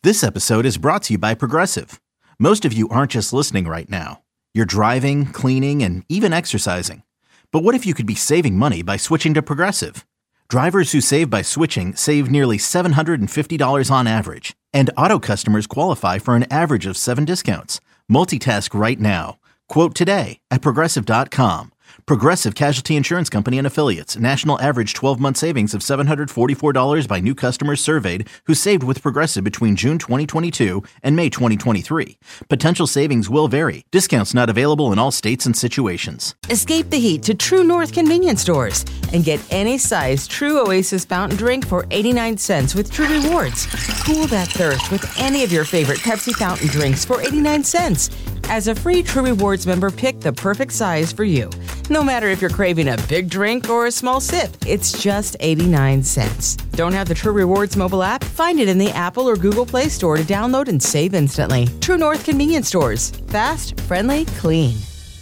This episode is brought to you by Progressive. Most of you aren't just listening right now. You're driving, cleaning, and even exercising. But what if you could be saving money by switching to Progressive? Drivers who save by switching save nearly $750 on average. And auto customers qualify for an average of 7 discounts. Multitask right now. Quote today at Progressive.com. Progressive Casualty Insurance Company and Affiliates. National average 12-month savings of $744 by new customers surveyed who saved with Progressive between June 2022 and May 2023. Potential savings will vary. Discounts not available in all states and situations. Escape the heat to True North convenience stores and get any size True Oasis fountain drink for 89 cents with True Rewards. Cool that thirst with any of your favorite Pepsi fountain drinks for 89 cents. As a free True Rewards member, pick the perfect size for you. No matter if you're craving a big drink or a small sip, it's just 89 cents. Don't have the True Rewards mobile app? Find it in the Apple or Google Play Store to download and save instantly. True North convenience stores. Fast, friendly, clean.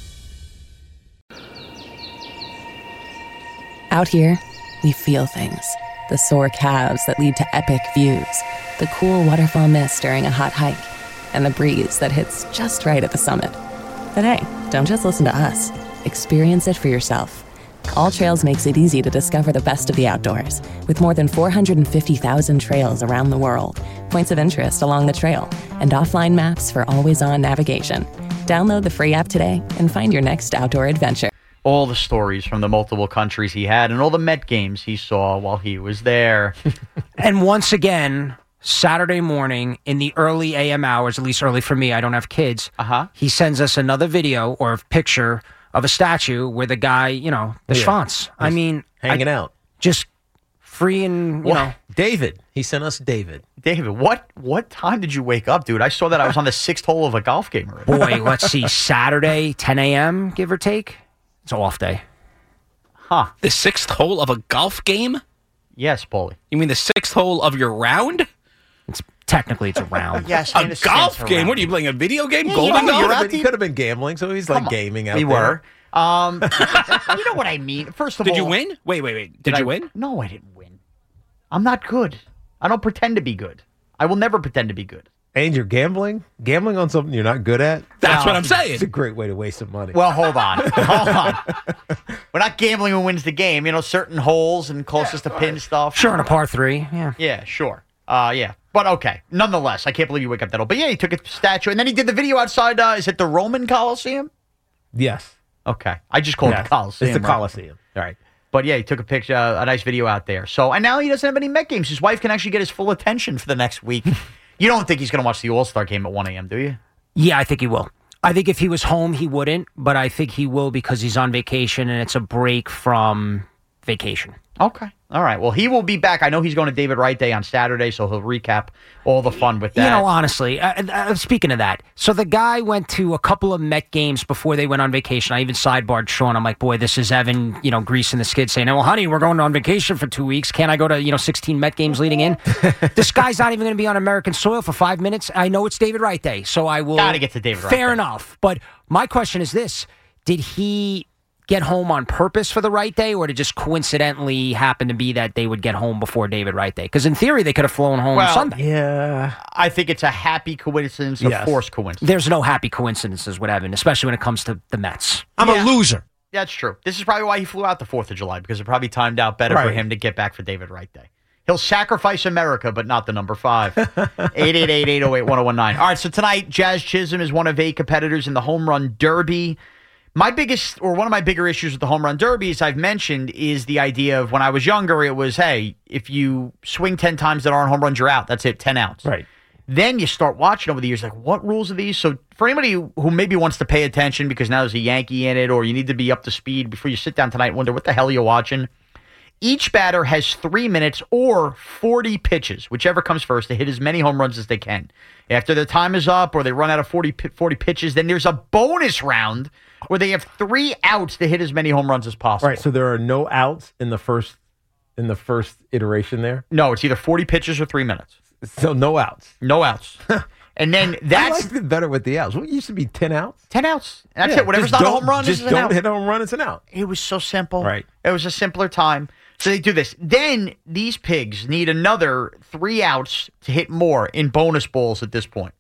Out here, we feel things. The sore calves that lead to epic views. The cool waterfall mist during a hot hike. And the breeze that hits just right at the summit. But hey, don't just listen to us. Experience it for yourself. All Trails makes it easy to discover the best of the outdoors, with more than 450,000 trails around the world, points of interest along the trail, and offline maps for always-on navigation. Download the free app today and find your next outdoor adventure. All the stories from the multiple countries he had and all the Met games he saw while he was there. And once again, Saturday morning in the early AM hours, at least early for me, I don't have kids, he sends us another video or picture of a statue where the guy, the schwanz. I mean, hanging out. Just free and, David. He sent us David. David, what time did you wake up, dude? I saw that I was on the 6th hole of a golf game already. Boy, let's see, Saturday, 10 a.m., give or take. It's an off day. Huh. The 6th hole of a golf game? Yes, Paulie. You mean the 6th hole of your round? Technically, it's a round. Yes, a golf game? What are you playing, a video game? Yeah, Golden golf? He could have been gambling, so he's gaming out there. We were. You know what I mean? First of all... Did you win? Wait. Did you win? No, I didn't win. I'm not good. I don't pretend to be good. I will never pretend to be good. And you're gambling? Gambling on something you're not good at? That's what I'm saying. It's a great way to waste some money. Well, hold on. We're not gambling who wins the game. Certain holes and closest to pin stuff. Sure, in a par 3. Yeah. Yeah, sure. Yeah. But okay. Nonetheless, I can't believe you wake up that old. But yeah, he took a statue, and then he did the video outside, is it the Roman Coliseum? Yes. Okay. I just called it the Coliseum. It's the Coliseum. All right. But yeah, he took a picture, a nice video out there. So, and now he doesn't have any Met games. His wife can actually get his full attention for the next week. You don't think he's going to watch the All-Star game at 1 a.m., do you? Yeah, I think he will. I think if he was home, he wouldn't, but I think he will because he's on vacation and it's a break from vacation. Okay. All right. Well, he will be back. I know he's going to David Wright Day on Saturday, so he'll recap all the fun with that. Honestly, speaking of that, so the guy went to a couple of Met games before they went on vacation. I even sidebarred Sean. I'm like, boy, this is Evan, greasing the skid saying, well, honey, we're going on vacation for 2 weeks. Can't I go to, 16 Met games leading in? This guy's not even going to be on American soil for 5 minutes. I know it's David Wright Day, so I will. Got to get to David Wright Fair Day. enough. But my question is this. Did he get home on purpose for the Wright Day, or did it just coincidentally happen to be that they would get home before David Wright Day? Because in theory, they could have flown home Sunday. Yeah. I think it's a happy coincidence, a forced coincidence. There's no happy coincidences with Evan, especially when it comes to the Mets. I'm a loser. That's true. This is probably why he flew out the 4th of July, because it probably timed out better for him to get back for David Wright Day. He'll sacrifice America, but not the number 5. 888-808-1019. All right, so tonight, Jazz Chisholm is one of 8 competitors in the Home Run Derby. My biggest, or one of my bigger issues with the Home Run Derby, as I've mentioned, is the idea of when I was younger, it was, hey, if you swing 10 times that aren't home runs, you're out. That's it, 10 outs. Right. Then you start watching over the years, like, what rules are these? So for anybody who maybe wants to pay attention because now there's a Yankee in it, or you need to be up to speed before you sit down tonight and wonder what the hell you're watching, each batter has 3 minutes or 40 pitches, whichever comes first, to hit as many home runs as they can. After their time is up or they run out of 40 pitches, then there's a bonus round where they have 3 outs to hit as many home runs as possible. Right, so there are no outs in the first iteration there? No, it's either 40 pitches or 3 minutes. So no outs. No outs. And then that's... I liked it better with the outs. What used to be 10 outs? 10 outs. That's it. Whatever's not a home run is an out. Just don't hit a home run, it's an out. It was so simple. Right. It was a simpler time. So they do this. Then these pigs need another 3 outs to hit more in bonus balls at this point.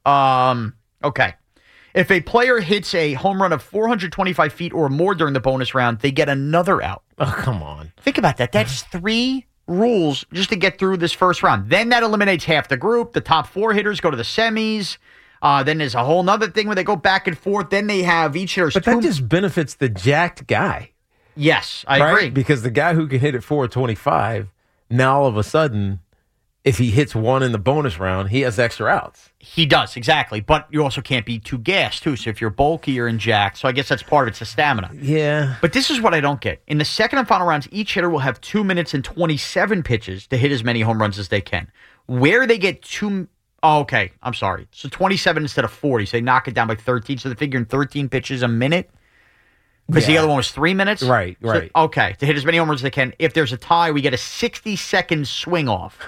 Okay. If a player hits a home run of 425 feet or more during the bonus round, they get another out. Oh, come on. Think about that. That's 3 rules just to get through this first round. Then that eliminates half the group. The top 4 hitters go to the semis. Then there's a whole nother thing where they go back and forth. Then they have each hitter's But that just benefits the jacked guy. Yes, I right? agree. Because the guy who can hit at 425, now all of a sudden, if he hits one in the bonus round, he has extra outs. He does, exactly. But you also can't be too gassed, too. So if you're bulkier and jacked, so I guess that's part of it's the stamina. Yeah. But this is what I don't get. In the second and final rounds, each hitter will have 2 minutes and 27 pitches to hit as many home runs as they can. Where they get okay, I'm sorry. So 27 instead of 40. So they knock it down by 13. So they're figuring 13 pitches a minute. Because the other one was 3 minutes? Right. Okay, to hit as many home runs as they can. If there's a tie, we get a 60-second swing off.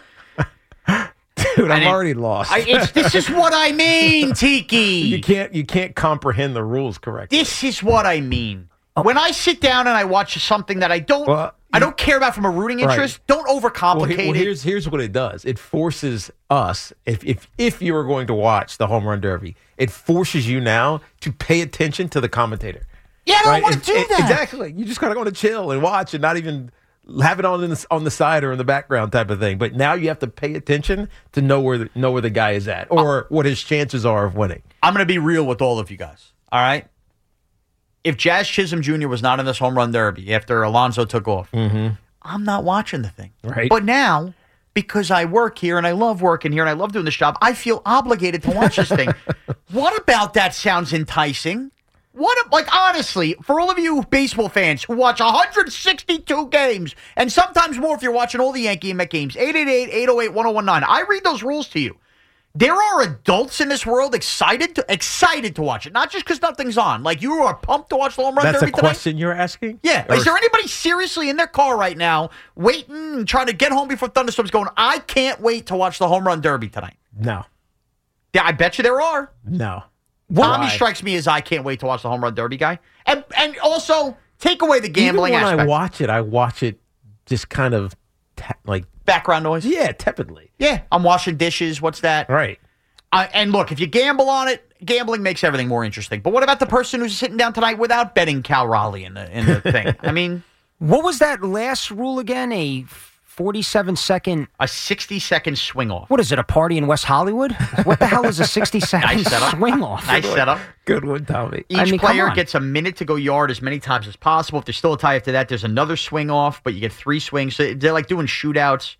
Dude, I'm already lost. This is what I mean, Tiki. You can't comprehend the rules correctly. This is what I mean. When I sit down and I watch something that I don't care about from a rooting interest, don't overcomplicate it. Here's what it does. It forces us, if you were going to watch the home run derby, it forces you now to pay attention to the commentator. Yeah, I don't want to do that. Exactly. You just kind of want to chill and watch and not even have it on the side or in the background type of thing. But now you have to pay attention to know where the guy is at or what his chances are of winning. I'm going to be real with all of you guys. All right? If Jazz Chisholm Jr. was not in this home run derby after Alonso took off, I'm not watching the thing. Right. But now, because I work here and I love working here and I love doing this job, I feel obligated to watch this thing. What about that sounds enticing? Honestly, for all of you baseball fans who watch 162 games, and sometimes more if you're watching all the Yankee and Met games, 888-808-1019, I read those rules to you. There are adults in this world excited to watch it, not just because nothing's on. Like, you are pumped to watch the home run derby tonight. That's a question you're asking? Yeah. Is there anybody seriously in their car right now waiting and trying to get home before thunderstorms going, I can't wait to watch the home run derby tonight? No. Yeah, I bet you there are. No. Tommy strikes me as I can't wait to watch the home run derby guy. And also, take away the gambling aspect. Even when I watch it just kind of background noise? Yeah, tepidly. Yeah, I'm washing dishes. What's that? Right. And look, if you gamble on it, gambling makes everything more interesting. But what about the person who's sitting down tonight without betting Cal Raleigh in the thing? I mean, what was that last rule again? A 47-second... A 60-second swing off. What is it, a party in West Hollywood? What the hell is a 60-second swing off? Nice setup. Good one, Tommy. Each player gets a minute to go yard as many times as possible. If there's still a tie after that, there's another swing off, but you get 3 swings. So they're like doing shootouts.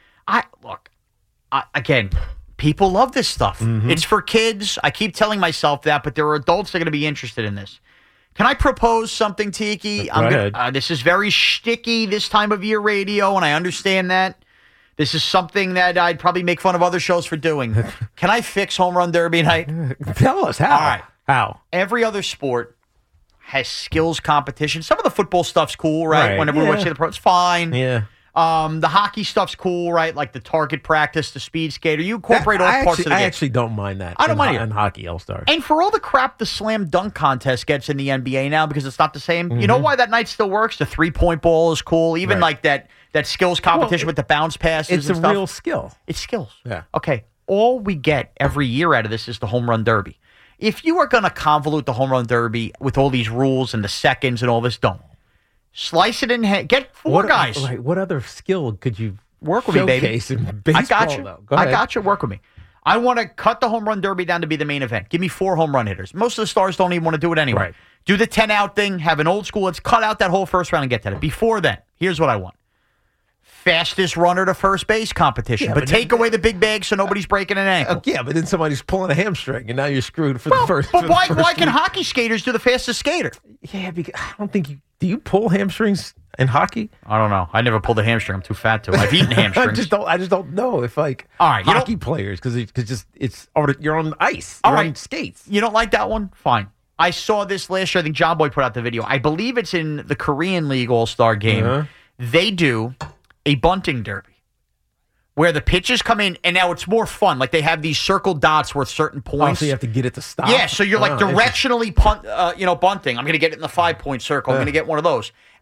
Again, people love this stuff. Mm-hmm. It's for kids. I keep telling myself that, but there are adults that are going to be interested in this. Can I propose something, Tiki? Go ahead. This is very shticky this time of year radio, and I understand that. This is something that I'd probably make fun of other shows for doing. Can I fix home run derby night? Tell us how. All right. How? Every other sport has skills competition. Some of the football stuff's cool, right? Whenever we watch the pro, it's fine. Yeah. The hockey stuff's cool, right? Like the target practice, the speed skater. You incorporate all parts of the game. I actually don't mind that. I don't mind it. In hockey All-Stars. And for all the crap the slam dunk contest gets in the NBA now because it's not the same, you know why that night still works? The 3-point ball is cool. Even like that skills competition with the bounce passes It's a real skill. It's skills. Yeah. Okay. All we get every year out of this is the home run derby. If you are going to convolute the home run derby with all these rules and the seconds and all this, don't. Slice it in half. Get 4 guys. Right. What other skill could you work with me, baby? In baseball, I got you. Though? Go ahead. I got you. Work with me. I want to cut the home run derby down to be the main event. Give me 4 home run hitters. Most of the stars don't even want to do it anyway. Right. Do the 10-out thing. Have an old school. Let's cut out that whole first round and get to it. Before then, here's what I want. Fastest runner to first base competition. But take away the big bag so nobody's breaking an ankle. Yeah, but then somebody's pulling a hamstring, and now you're screwed for the first. But why can hockey skaters do the fastest skater? Yeah, because I don't think you... Do you pull hamstrings in hockey? I don't know. I never pulled a hamstring. I'm too fat to. I've eaten hamstrings. I just don't know if all right, hockey players because you're on ice. You're on skates. You don't like that one? Fine. I saw this last year. I think John Boy put out the video. I believe it's in the Korean League All-Star game. Uh-huh. They do a bunting derby where the pitches come in, and now it's more fun. Like they have these circled dots worth certain points. So you have to get it to stop. Yeah, so you're like directionally bunting. I'm going to get it in the 5-point circle. I'm going to get one of those.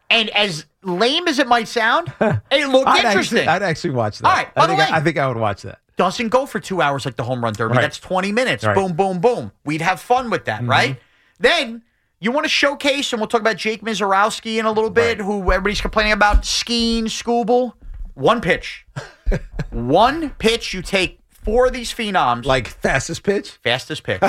And as lame as it might sound, it looked interesting. I'd actually watch that. All right, by the way, I think I would watch that. doesn't go for 2 hours like the home run derby. Right. That's 20 minutes. Right. Boom, boom, boom. We'd have fun with that, right? Then you want to showcase, and we'll talk about Jake Mizorowski in a little bit, who everybody's complaining about skiing, Scooble. One pitch. One pitch. You take 4 of these phenoms. Like fastest pitch? Fastest pitch.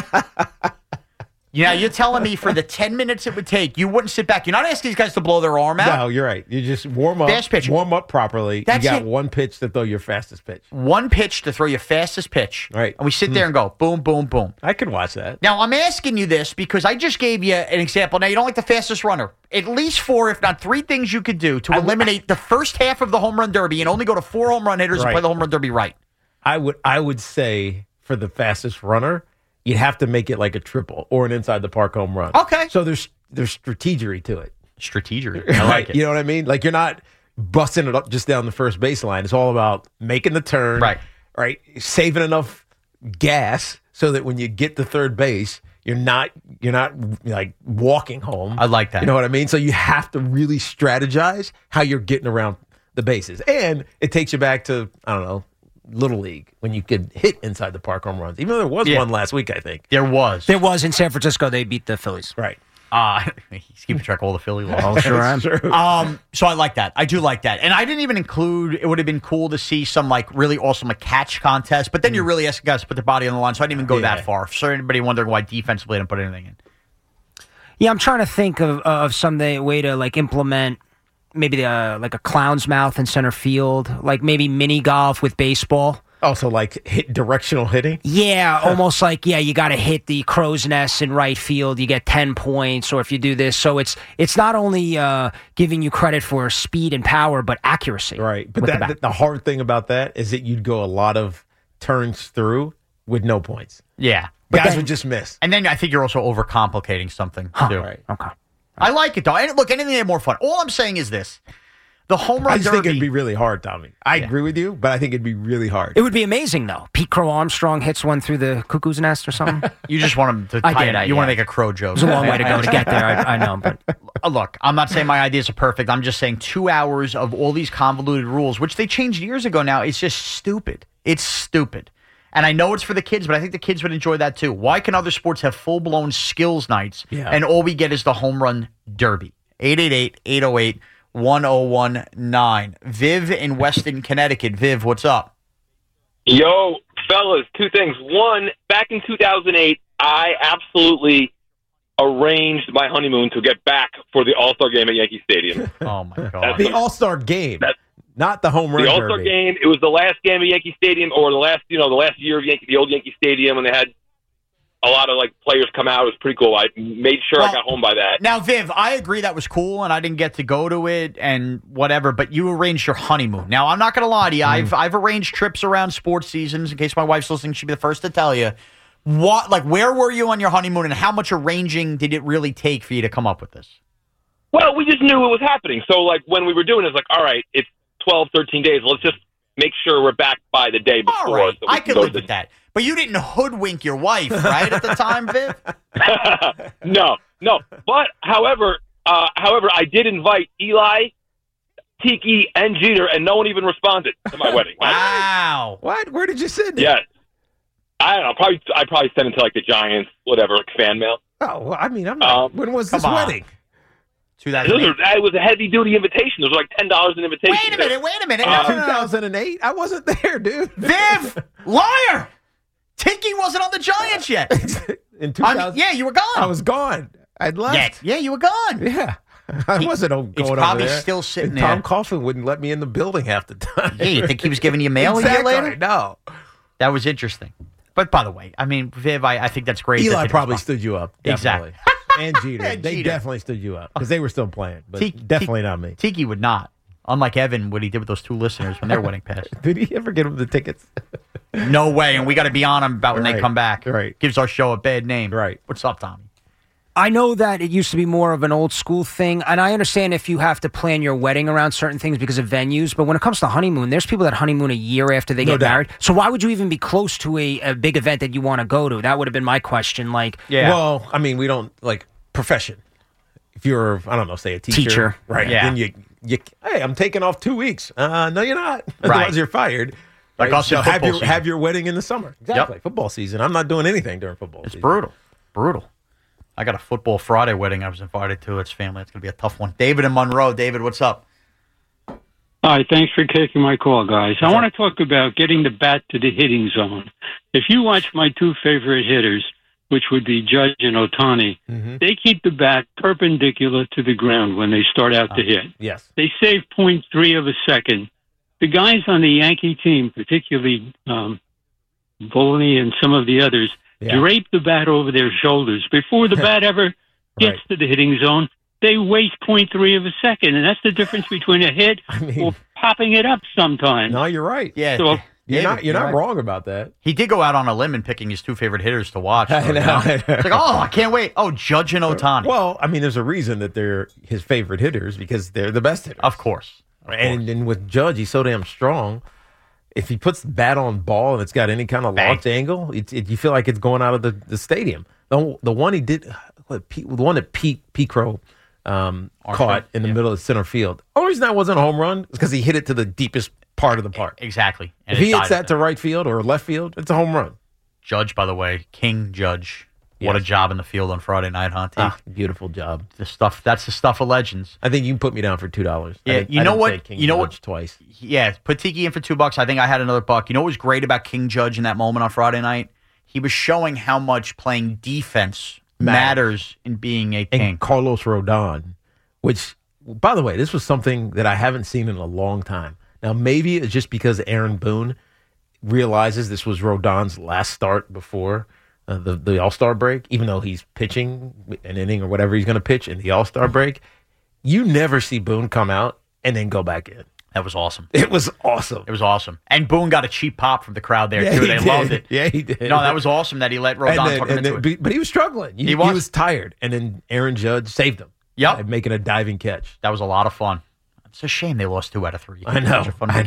Yeah, you're telling me for the 10 minutes it would take, you wouldn't sit back. You're not asking these guys to blow their arm out. No, you're right. You just warm up. Fast pitch. Warm up properly. That's you got it. one pitch to throw your fastest pitch. One pitch to throw your fastest pitch. Right. And we sit there and go, boom, boom, boom. I could watch that. Now, I'm asking you this because I just gave you an example. Now, you don't like the fastest runner. At least 4, if not 3 things you could do to eliminate the first half of the home run derby and only go to 4 home run hitters and Right. play the home run derby right. I would say for the fastest runner, you'd have to make it like a triple or an inside the park home run. Okay. So there's strategery to it. Strategery. I like it. You know what I mean? Like you're not busting it up just down the first baseline. It's all about making the turn. Right. Saving enough gas so that when you get to third base, you're not like walking home. I like that. You know what I mean? So you have to really strategize how you're getting around the bases. And it takes you back to, I don't know, Little League when you could hit inside the park home runs. Even though there was one last week, I think. There was. There was in San Francisco. They beat the Phillies. Right. He's keeping track of all the Philly laws. Oh, sure am. True. So I like that. I do like that. And I didn't even include, it would have been cool to see some like really awesome like catch contest, but then you're really asking guys to put their body on the line. So I didn't even go that far. So anybody wondering why defensively I didn't put anything in. Yeah, I'm trying to think of some way to like implement maybe like a clown's mouth in center field, like maybe mini golf with baseball. Also, like directional hitting? Yeah, almost like, you got to hit the crow's nest in right field. You get 10 points, or if you do this. So it's not only giving you credit for speed and power, but accuracy. Right. But the hard thing about that is that you'd go a lot of turns through with no points. Yeah. Guys would just miss. And then I think you're also overcomplicating something, too. Right. Okay. I like it, though. And look, anything to get more fun. All I'm saying is this. The home run I just derby. think it'd be really hard, Tommy. I agree with you, but I think it'd be really hard. It would be amazing, though. Pete Crow Armstrong hits one through the cuckoo's nest or something. You just want him to I tie did, it out. You want to make a crow joke. There's a long way to go to get there. I know, but Look, I'm not saying my ideas are perfect. I'm just saying 2 hours of all these convoluted rules, which they changed years ago now, it's just stupid. It's stupid. And I know it's for the kids, but I think the kids would enjoy that too. Why can other sports have full-blown skills nights and all we get is the home run derby? 888-808-1019. Viv in Weston, Connecticut. Viv, what's up? Yo, fellas, 2 things. One, back in 2008, I absolutely arranged my honeymoon to get back for the All-Star game at Yankee Stadium. Oh, my God. The All-Star game, not the home run The All-Star derby. game, it was the last game at Yankee Stadium, or the last year of the old Yankee Stadium, and they had a lot of players come out. It was pretty cool. I made sure I got home by that. Now, Viv, I agree that was cool, and I didn't get to go to it and whatever, but you arranged your honeymoon. Now, I'm not going to lie to you. I've arranged trips around sports seasons. In case my wife's listening, she'll be the first to tell you. Where were you on your honeymoon, and how much arranging did it really take for you to come up with this? Well, we just knew it was happening. So, when we were doing it, it's all right, it's 12, 13 days. Let's just make sure we're back by the day before. All right, so I could live with that. But you didn't hoodwink your wife, right, at the time, Viv? No. But, however, I did invite Eli, Tiki, and Jeter, and no one even responded to my wedding. Wow. What? Where did you send it? Yes. I don't know. I probably sent it to the Giants, whatever, fan mail. Oh, well, I mean, I'm not. When was this wedding? 2008. It was a heavy-duty invitation. It was $10 an invitation. Wait a minute. 2008? I wasn't there, dude. Viv, liar! Tiki wasn't on the Giants yet. In 2000, yeah, you were gone. I was gone. I'd left. Yeah, you were gone. Yeah. I wasn't going It's over probably there. still sitting And there. Tom Coughlin wouldn't let me in the building half the time. Yeah, you think he was giving you mail exactly. a year later? No. That was interesting. But by the way, I mean, Viv, I think that's great. Eli that probably stood you up. Exactly. Definitely. And Jeter. And They Jeter. definitely stood you up because they were still playing. But definitely not me. Tiki would not. Unlike Evan, what he did with those 2 listeners when their wedding passed. Did he ever get him the tickets? No way. And we got to be on them about when they Right. come back. Right. Gives our show a bad name. Right. What's up, Tommy? I know that it used to be more of an old school thing, and I understand if you have to plan your wedding around certain things because of venues, but when it comes to honeymoon, there's people that honeymoon a year after they get doubt. married. So why would you even be close to a big event that you want to go to? That would have been my question. Yeah. Well, I mean, we don't, profession. if you're, I don't know, say a teacher. Right. Yeah. Then hey, I'm taking off 2 weeks. No, you're not. Right. Otherwise, you're fired. Like right? us in football season. Have your wedding in the summer. Exactly. Yep. Football season. I'm not doing anything during football season. It's brutal. I got a football Friday wedding I was invited to. It's family. It's going to be a tough one. David in Monroe. David, what's up? Hi, thanks for taking my call, guys. I want to talk about getting the bat to the hitting zone. If you watch my two favorite hitters, which would be Judge and Ohtani, they keep the bat perpendicular to the ground when they start out to hit. Yes. They save 0.3 of a second. The guys on the Yankee team, particularly Bolney and some of the others, drape the bat over their shoulders. Before the bat ever gets to the hitting zone, they waste 0.3 of a second, and that's the difference between a hit or popping it up sometimes. No, you're right. Yeah. So, You're not wrong about that. He did go out on a limb and picking his two favorite hitters to watch. So, I know. you know? It's like, I can't wait. Oh, Judge and Ohtani. Well, I mean, there's a reason that they're his favorite hitters because they're the best hitters. Of course. And with Judge, he's so damn strong. If he puts the bat on ball and it's got any kind of launch angle, you feel like it's going out of the stadium. The one he did, the one that Pete Crow caught in the middle of center field. The only reason that wasn't a home run is because he hit it to the deepest part of the park. Exactly. And if he hits that to right field or left field, it's a home run. Judge, by the way, King Judge. What a job in the field on Friday night, huh? Beautiful job. That's the stuff of legends. I think you can put me down for $2. Yeah, you know what? Twice. Yeah, put Tiki in for $2. I think I had another $1. You know what was great about King Judge in that moment on Friday night? He was showing how much playing defense matters in being a king. And Carlos Rodon, which, by the way, this was something that I haven't seen in a long time. Now, maybe it's just because Aaron Boone realizes this was Rodon's last start before the All-Star break, even though he's pitching an inning or whatever he's going to pitch in the All-Star break. You never see Boone come out and then go back in. That was awesome. It was awesome. And Boone got a cheap pop from the crowd there, too. They loved it. Yeah, he did. No, that was awesome that he let Rodon talk him into it. But he was struggling. He was tired. And then Aaron Judge saved him. Yep. By making a diving catch. That was a lot of fun. It's a shame they lost 2 out of 3. I know.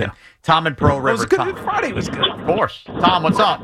Tom and Pearl River. It was good. Friday was good. Of course. Tom, what's up?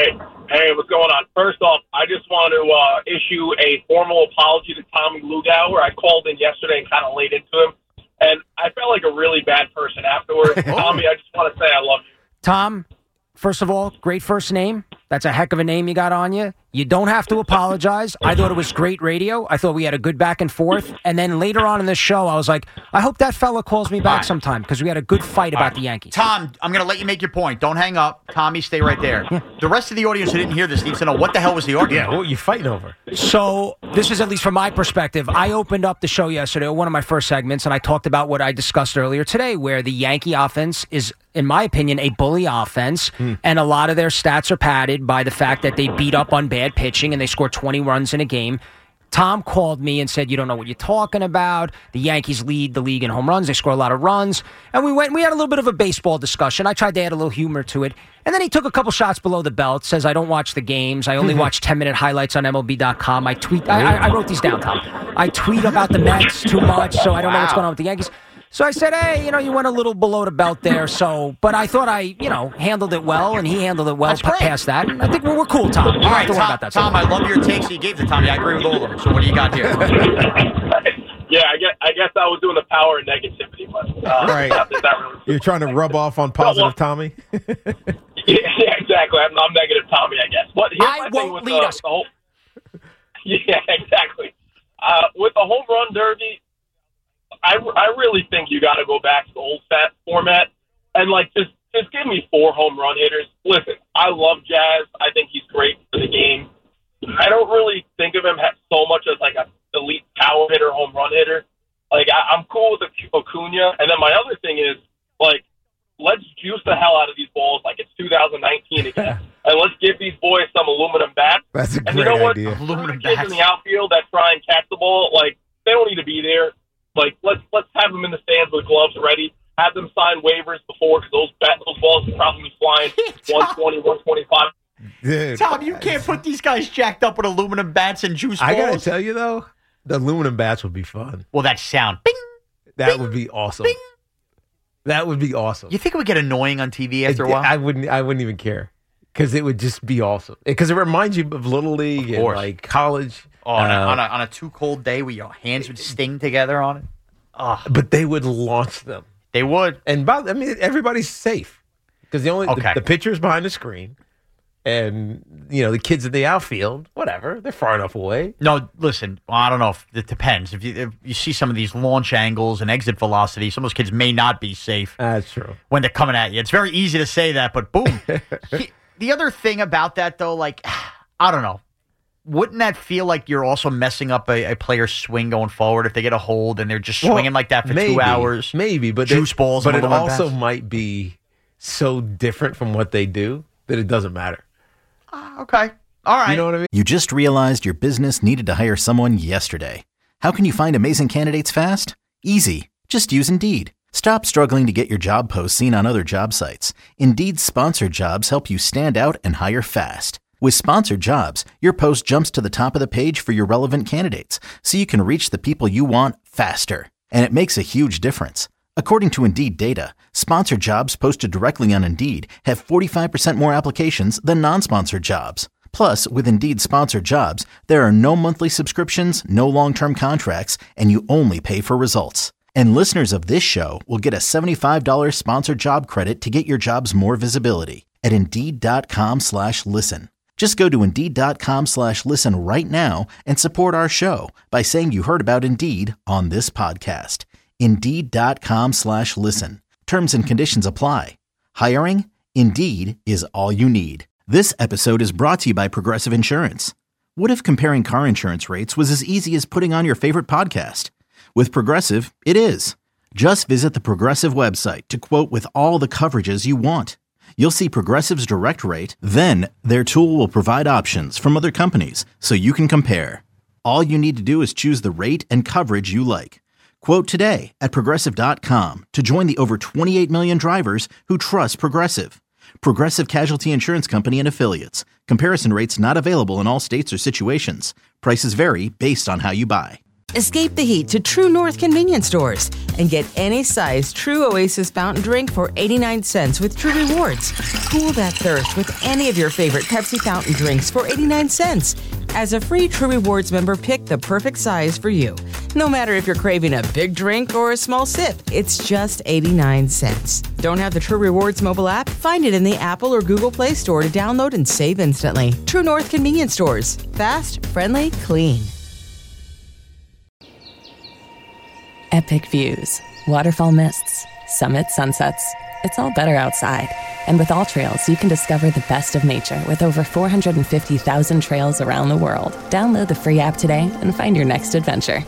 Hey, what's going on? First off, I just want to issue a formal apology to Tommy Lugauer. I called in yesterday and kind of laid into him, and I felt like a really bad person afterwards. Tommy, I just want to say I love you. Tom, first of all, great first name. That's a heck of a name you got on you. You don't have to apologize. I thought it was great radio. I thought we had a good back and forth. And then later on in the show, I was like, I hope that fella calls me back sometime because we had a good fight about the Yankees. Tom, I'm going to let you make your point. Don't hang up. Tommy, stay right there. Yeah. The rest of the audience who didn't hear this needs to know what the hell was the argument. Yeah, what were you fighting over? So this is at least from my perspective. I opened up the show yesterday, one of my first segments, and I talked about what I discussed earlier today, where the Yankee offense is, in my opinion, a bully offense. And a lot of their stats are padded by the fact that they beat up on bad pitching and they score 20 runs in a game. Tom called me and said, you don't know what you're talking about. The Yankees lead the league in home runs. They score a lot of runs. And we had a little bit of a baseball discussion. I tried to add a little humor to it. And then he took a couple shots below the belt, says, I don't watch the games. I only watch 10-minute highlights on MLB.com. I wrote these down, Tom. I tweet about the Mets too much, so I don't know what's going on with the Yankees. So I said, hey, you went a little below the belt there. But I thought I, handled it well, and he handled it well past that. And I think we're cool, Tom. You don't have to worry about that. Tom, I love your takes you gave to Tommy. I agree with all of them. So what do you got here? Yeah, I guess I was doing the power of negativity. But, right. You're trying to rub off on positive Tommy? Yeah, exactly. I'm negative Tommy, I guess. I won't lead us. Yeah, exactly. With the home run derby, I really think you got to go back to the old format and just give me 4 home run hitters. Listen, I love Jazz. I think he's great for the game. I don't really think of him so much as an elite power hitter, home run hitter. I'm cool with Acuna. And then my other thing is let's juice the hell out of these balls like it's 2019 again, and let's give these boys some aluminum bats. That's a great and you know what? idea. Aluminum kids in the outfield that try and catch the ball, they don't need to be there. Let's have them in the stands with gloves ready. Have them sign waivers before because those balls will probably be flying 120, 125. Dude, Tom, you can't put these guys jacked up with aluminum bats and juice balls. I got to tell you, though, the aluminum bats would be fun. Well, that sound. Bing, that bing, would be awesome. Bing. That would be awesome. You think it would get annoying on TV after a while? I wouldn't even care because it would just be awesome. Because it reminds you of Little League and college. Oh, on a too cold day where your hands would sting together on it. Oh. But they would launch them. They would. And everybody's safe because the pitcher's behind the screen. And, the kids in the outfield, whatever, they're far enough away. No, listen, I don't know. It depends. If you see some of these launch angles and exit velocity, some of those kids may not be safe. That's true. When they're coming at you. It's very easy to say that, but boom. The other thing about that, though, I don't know. Wouldn't that feel like you're also messing up a player's swing going forward if they get a hold and they're just swinging like that for 2 hours? Maybe, but juice balls. But it also might be so different from what they do that it doesn't matter. Okay. All right. You know what I mean? You just realized your business needed to hire someone yesterday. How can you find amazing candidates fast? Easy. Just use Indeed. Stop struggling to get your job posts seen on other job sites. Indeed's sponsored jobs help you stand out and hire fast. With sponsored jobs, your post jumps to the top of the page for your relevant candidates, so you can reach the people you want faster. And it makes a huge difference. According to Indeed data, sponsored jobs posted directly on Indeed have 45% more applications than non-sponsored jobs. Plus, with Indeed sponsored jobs, there are no monthly subscriptions, no long-term contracts, and you only pay for results. And listeners of this show will get a $75 sponsored job credit to get your jobs more visibility at Indeed.com/listen. Just go to Indeed.com/listen right now and support our show by saying you heard about Indeed on this podcast. Indeed.com/listen. Terms and conditions apply. Hiring? Indeed is all you need. This episode is brought to you by Progressive Insurance. What if comparing car insurance rates was as easy as putting on your favorite podcast? With Progressive, it is. Just visit the Progressive website to quote with all the coverages you want. You'll see Progressive's direct rate, then their tool will provide options from other companies so you can compare. All you need to do is choose the rate and coverage you like. Quote today at Progressive.com to join the over 28 million drivers who trust Progressive. Progressive Casualty Insurance Company and Affiliates. Comparison rates not available in all states or situations. Prices vary based on how you buy. Escape the heat to True North convenience stores and get any size True Oasis fountain drink for 89 cents with True Rewards. Cool that thirst with any of your favorite Pepsi fountain drinks for 89 cents. As a free True Rewards member, pick the perfect size for you. No matter if you're craving a big drink or a small sip, it's just 89 cents. Don't have the True Rewards mobile app? Find it in the Apple or Google Play Store to download and save instantly. True North convenience stores. Fast, friendly, clean. Epic views, waterfall mists, summit sunsets. It's all better outside. And with AllTrails, you can discover the best of nature with over 450,000 trails around the world. Download the free app today and find your next adventure.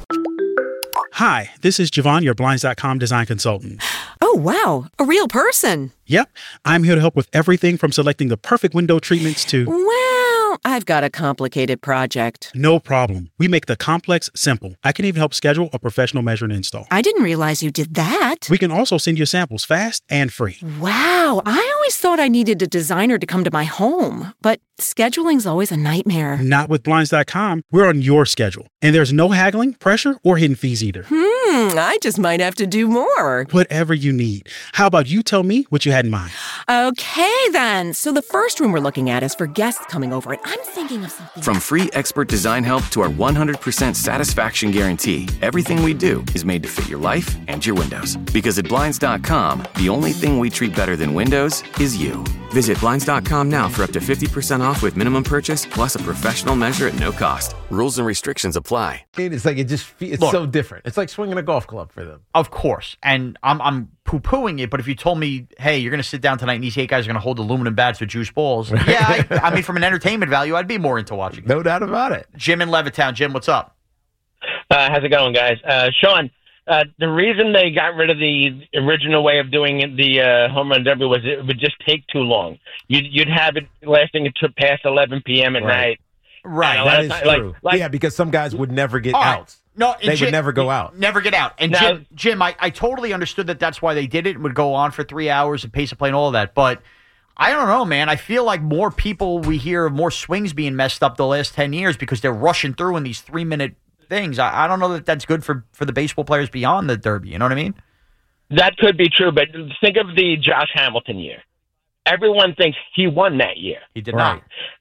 Hi, this is Javon, your Blinds.com design consultant. Oh, wow. A real person. Yep. I'm here to help with everything from selecting the perfect window treatments to... Well, I've got a complicated project. No problem. We make the complex simple. I can even help schedule a professional measure and install. I didn't realize you did that. We can also send you samples fast and free. Wow. I always thought I needed a designer to come to my home, but scheduling's always a nightmare. Not with Blinds.com. We're on your schedule. And there's no haggling, pressure, or hidden fees either. I just might have to do more. Whatever you need. How about you tell me what you had in mind? Okay, then. So the first room we're looking at is for guests coming over, and I'm thinking of something. From free expert design help to our 100% satisfaction guarantee, everything we do is made to fit your life and your windows. Because at Blinds.com, the only thing we treat better than windows is you. Visit Blinds.com now for up to 50% off with minimum purchase plus a professional measure at no cost. Rules and restrictions apply. It's like it's so different. It's like swinging a golf club for them. Of course. And I'm poo-pooing it, but if you told me, hey, you're going to sit down tonight and these 8 guys are going to hold aluminum bats with juice balls, yeah, I mean, from an entertainment value, I'd be more into watching it. No doubt about it. Jim in Levittown. Jim, what's up? How's it going, guys? Sean, the reason they got rid of the original way of doing the home run derby was it would just take too long. You'd have it lasting past 11 p.m. at night. Right. That is true. Yeah, because some guys would never get outs. No, they would never go out. Never get out. And now, Jim, I totally understood that that's why they did it. It would go on for 3 hours and pace of play and all of that. But I don't know, man. I feel like more people we hear of more swings being messed up the last 10 years because they're rushing through in these 3-minute things. I don't know that that's good for the baseball players beyond the Derby. You know what I mean? That could be true, but think of the Josh Hamilton year. Everyone thinks he won that year. He did not.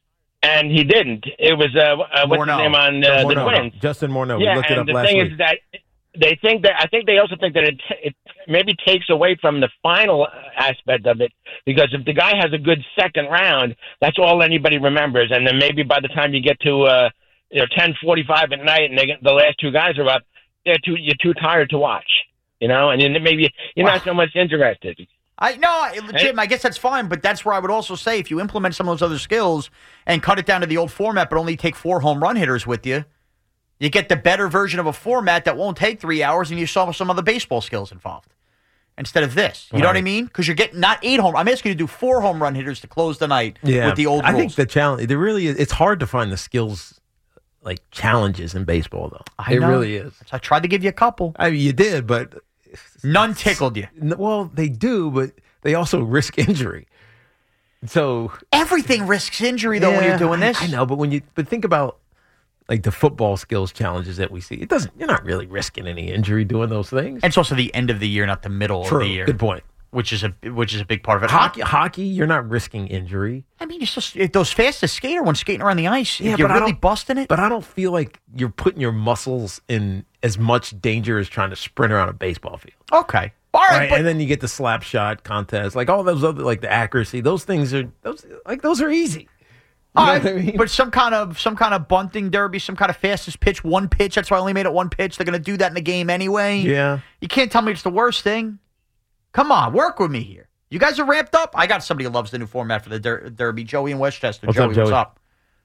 and he didn't. It was what's his name on the Twins? Justin Morneau. Yeah, we looked it up and the last thing week. is that they think that I think they also think that it maybe takes away from the final aspect of it, because if the guy has a good second round, that's all anybody remembers, and then maybe by the time you get to 10:45 at night and the last two guys are up, you're too tired to watch, and then maybe you're not so much interested. Jim, I guess that's fine, but that's where I would also say if you implement some of those other skills and cut it down to the old format, but only take 4 home run hitters with you, you get the better version of a format that won't take 3 hours, and you solve some other baseball skills involved instead of this. You know what I mean? Because you're getting not 8 home. I'm asking you to do 4 home run hitters to close the night with the old rules. I think the challenge, there really is, it's hard to find the skills challenges in baseball, though. It really is. I tried to give you a couple. I mean, you did, but none tickled you. Well, they do, but they also risk injury. So everything risks injury, though, when you're doing this. I know, but think about the football skills challenges that we see. You're not really risking any injury doing those things. And it's also the end of the year, not the middle of the year. Good point. Which is a big part of it. Hockey, you're not risking injury. I mean, it's just those fastest skater when skating around the ice. If you're really busting it. But I don't feel like you're putting your muscles in as much danger as trying to sprint around a baseball field. Okay. All right. And then you get the slap shot contest, all those other, the accuracy. Those things are those are easy. All right, I mean? But some kind of bunting derby, some kind of fastest pitch, one pitch. That's why I only made it one pitch. They're going to do that in the game anyway. Yeah. You can't tell me it's the worst thing. Come on, work with me here. You guys are ramped up. I got somebody who loves the new format for the derby. Joey in Westchester. What's up, Joey? What's up?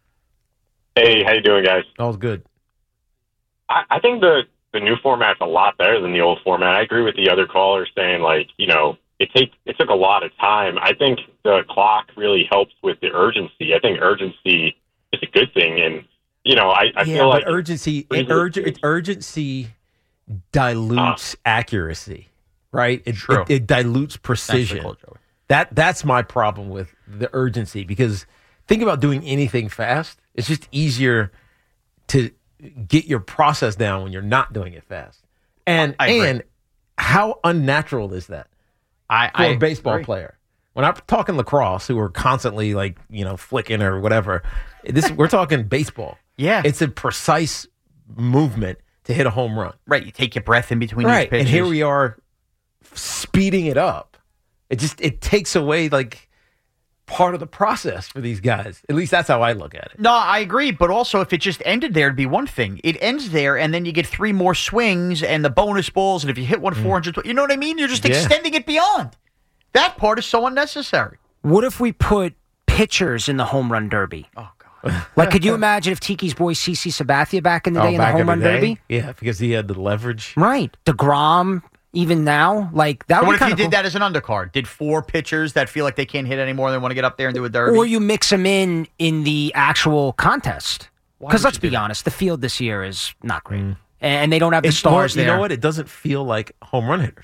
Hey, how you doing, guys? All's good. I think the new format's a lot better than the old format. I agree with the other callers saying, it took a lot of time. I think the clock really helps with the urgency. I think urgency is a good thing, and I feel like urgency dilutes accuracy, right? It dilutes precision. That's my problem with the urgency, because think about doing anything fast. It's just easier to get your process down when you're not doing it fast. And how unnatural is that? For a baseball player. When I'm talking lacrosse, who are constantly flicking or whatever, we're talking baseball. Yeah. It's a precise movement to hit a home run. Right. You take your breath in between each pitches. And here we are speeding it up. It takes away part of the process for these guys. At least that's how I look at it. No, I agree. But also, if it just ended there, it'd be one thing. It ends there, and then you get 3 more swings and the bonus balls. And if you hit one 400, you know what I mean? You're just extending it beyond. That part is so unnecessary. What if we put pitchers in the home run derby? Oh, God. Could you imagine if Tiki's boy CC Sabathia back in the day in the home run derby? Yeah, because he had the leverage. Right. DeGrom, even now, that would be kind of What if you did that as an undercard? Did 4 pitchers that feel like they can't hit anymore, they want to get up there and do a derby? Or you mix them in the actual contest. Because let's be honest, the field this year is not great. And they don't have the stars there. You know what? It doesn't feel like home run hitters.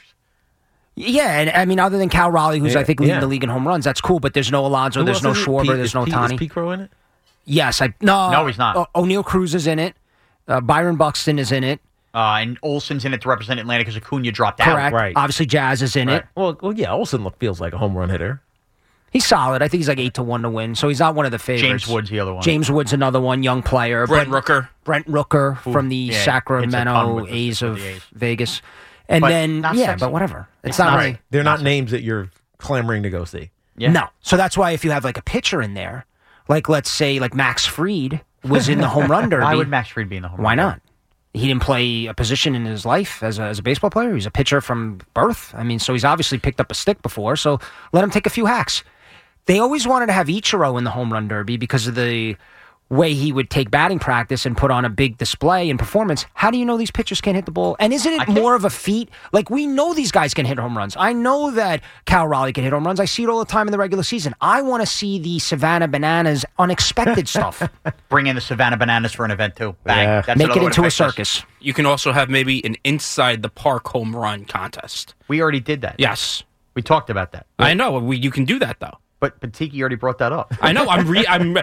Yeah, and I mean, other than Cal Raleigh, who's I think leading the league in home runs, that's cool. But there's no Alonso, there's no Schwarber, there's no Tani. Is Picro in it? Yes, no, he's not. O'Neal Cruz is in it. Byron Buxton is in it. And Olsen's in it to represent Atlanta because Acuna dropped out. Correct. Right. Obviously, Jazz is in it. Well, yeah, Olsen feels like a home run hitter. He's solid. I think he's 8-1 to win, so he's not one of the favorites. James Wood's the other one. James Wood's another one, young player. Brent Rooker. Brent Rooker from the Sacramento A's of Vegas. And but whatever. It's not right. They're not names that you're clamoring to go see. Yeah. No. So that's why if you have a pitcher in there, let's say Max Fried was in the home run derby. Why would Max Fried be in the home run? Why not? He didn't play a position in his life as a baseball player. He's a pitcher from birth. I mean, so he's obviously picked up a stick before. So let him take a few hacks. They always wanted to have Ichiro in the home run derby because of the way he would take batting practice and put on a big display and performance. How do you know these pitchers can't hit the ball? And isn't it more of a feat? We know these guys can hit home runs. I know that Cal Raleigh can hit home runs. I see it all the time in the regular season. I want to see the Savannah Bananas unexpected stuff. Bring in the Savannah Bananas for an event, too. Bang. Yeah. That's Make it into a circus. You can also have maybe an inside the park home run contest. We already did that. Yes. We talked about that. I know. You can do that, though. But Tiki already brought that up. I know. I'm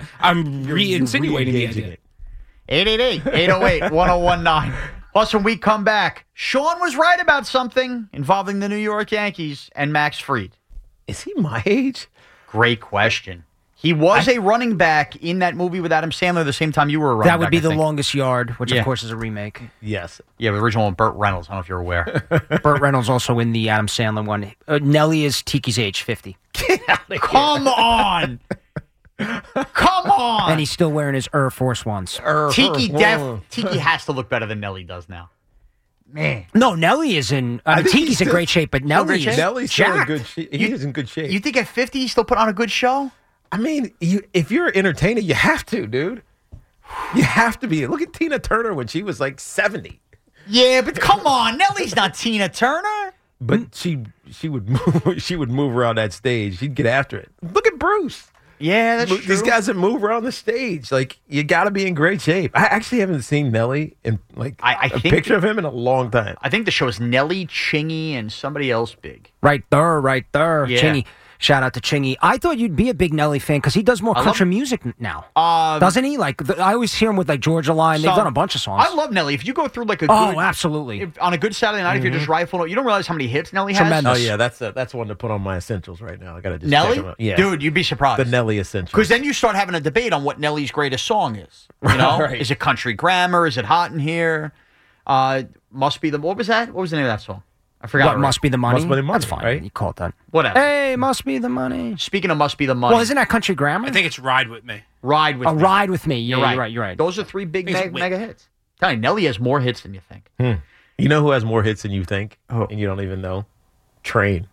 re-insinuating the idea. 888-808-1019. Plus, when we come back, Sean was right about something involving the New York Yankees and Max Fried. Is he my age? Great question. He was a running back in that movie with Adam Sandler the same time you were a running back. That would be I The think. Longest Yard, which of course is a remake. Yes. Yeah, the original one, Burt Reynolds. I don't know if you're aware. Burt Reynolds also in the Adam Sandler one. Nelly is Tiki's age, 50. Come on! Come on! And he's still wearing his Air Force Ones. Tiki has to look better than Nelly does now. Man. No, Nelly is in. I mean, Tiki's in great shape, but Nelly is Nelly's still in jacked. good shape. He is in good shape. You think at 50 he still put on a good show? I mean, if you're an entertainer, you have to, dude. You have to be. Look at Tina Turner when she was like 70. Yeah, but come on, Nelly's not Tina Turner. But she would move around that stage. She'd get after it. Look at Bruce. Yeah, that's true. These guys that move around the stage, like, you got to be in great shape. I actually haven't seen Nelly in like I a think picture of him in a long time. I think the show is Nelly, Chingy, and somebody else big. Right there. Yeah. Chingy. Shout out to Chingy. I thought you'd be a big Nelly fan because he does more country music now. Doesn't he? Like I always hear him with like Georgia Line. They've done a bunch of songs. I love Nelly. If you go through like a absolutely. On a good Saturday night, if you're just rifling, you don't realize how many hits Nelly has. Tremendous. Oh yeah, that's one to put on my essentials right now. I got to just Nelly? check 'em out. Yeah, Dude, you'd be surprised. the Nelly essentials. Because then you start having a debate on what Nelly's greatest song is. You know, Right. Is it Country Grammar? Is it Hot in Here? Must be the. What was that? What was the name of that song? I forgot. What, already. Must Be the Money? Must Be the Money, That's fine. right? You call it that. Whatever. Hey, Must Be the Money. Speaking of Must Be the Money. Well, isn't that Country Grammar? I think it's Ride With Me. Ride With Me. Ride With Me. Yeah, You're right. Those are three big He's mega hits. Tell you, Nelly has more hits than you think. You know who has more hits than you think, Who? and you don't even know? Train.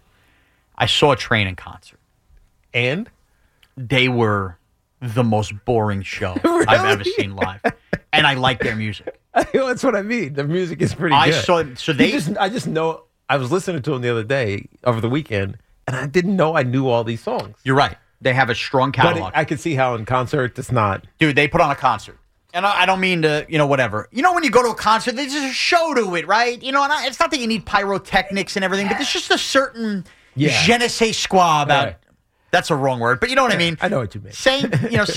I saw Train in concert. And They were the most boring show I've ever seen live. And I like their music. that's what I mean. The music is pretty I good. saw so they I just know. I was listening to them the other day over the weekend, and I didn't know I knew all these songs. You're right. They have a strong catalog. But I could see how in concert it's not. Dude, they put on a concert. And I don't mean to, whatever. You know, when you go to a concert, there's just a show to it, right? And it's not that you need pyrotechnics and everything, but there's just a certain je ne sais quoi about. Right. That's a wrong word, but you know what I mean. I know what you mean. Seeing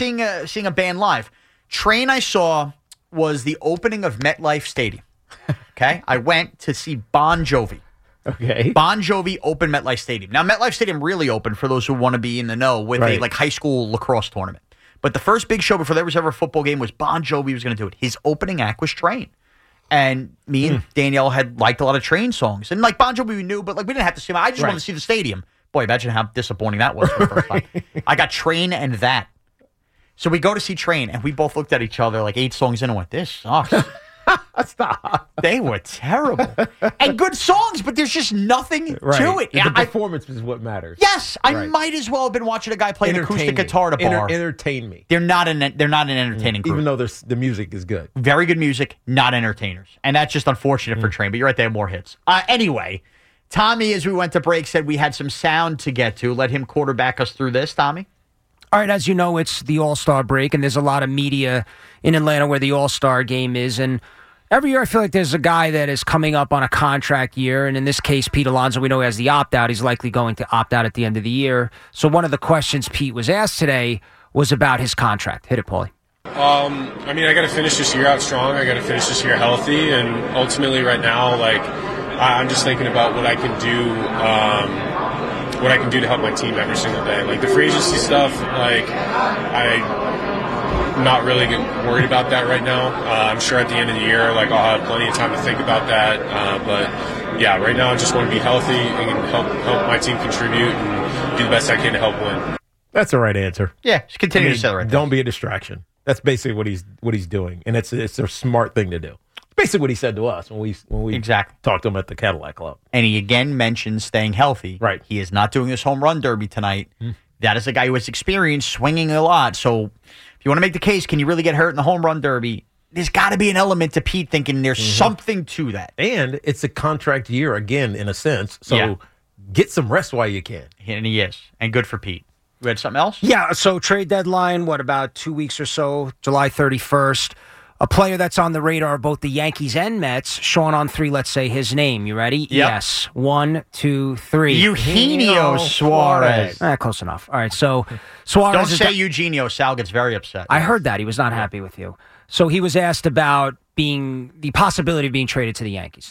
a band live. Train I saw was the opening of MetLife Stadium. Okay, I went to see Bon Jovi. Okay. Bon Jovi opened MetLife Stadium. Now, MetLife Stadium really opened, for those who want to be in the know, with a high school lacrosse tournament. But the first big show before there was ever a football game was Bon Jovi was going to do it. His opening act was Train. And me and Danielle had liked a lot of Train songs. And like Bon Jovi we knew, but like we didn't have to see him. I just wanted to see the stadium. Boy, imagine how disappointing that was for the first time. I got Train and that. So we go to see Train, and we both looked at each other like 8 songs in and went, this sucks. Stop. They were terrible. And good songs, but there's just nothing to it. The performance is what matters. Yes, I might as well have been watching a guy play an acoustic guitar at a bar. Entertain me. They're not an entertaining group. Even though the music is good. Very good music, not entertainers. And that's just unfortunate for Train, but you're right, they have more hits. Anyway, Tommy, as we went to break, said we had some sound to get to. Let him quarterback us through this, Tommy. All right, as you know, it's the All-Star break, and there's a lot of media in Atlanta where the All-Star game is. And every year I feel like there's a guy that is coming up on a contract year. And in this case, Pete Alonso, we know he has the opt-out. He's likely going to opt out at the end of the year. So one of the questions Pete was asked today was about his contract. Hit it, Paulie. I mean, I got to finish this year out strong. I got to finish this year healthy. And ultimately right now, like, I'm just thinking about what I can do to help my team every single day. Like the free agency stuff, like I'm not really worried about that right now. I'm sure at the end of the year, like I'll have plenty of time to think about that. But yeah, right now I just want to be healthy and help my team contribute and do the best I can to help win. That's the right answer. Yeah, just continue to say the right thing. Don't be a distraction. That's basically what he's doing, and it's a smart thing to do. Basically what he said to us when we talked to him at the Cadillac Club. And he again mentions staying healthy. Right. He is not doing this home run derby tonight. That is a guy who has experience swinging a lot. So if you want to make the case, can you really get hurt in the home run derby? There's got to be an element to Pete thinking there's something to that. And it's a contract year again, in a sense. So get some rest while you can. And he is. And good for Pete. You had something else? Yeah, so trade deadline, about 2 weeks or so, July 31st. A player that's on the radar of both the Yankees and Mets. Sean on 3, let's say his name. You ready? Yep. Yes. 1, 2, 3. Eugenio Suarez. Close enough. All right, so Suarez. Don't say Eugenio. Sal gets very upset. I heard that. He was not happy with you. So he was asked about the possibility of being traded to the Yankees.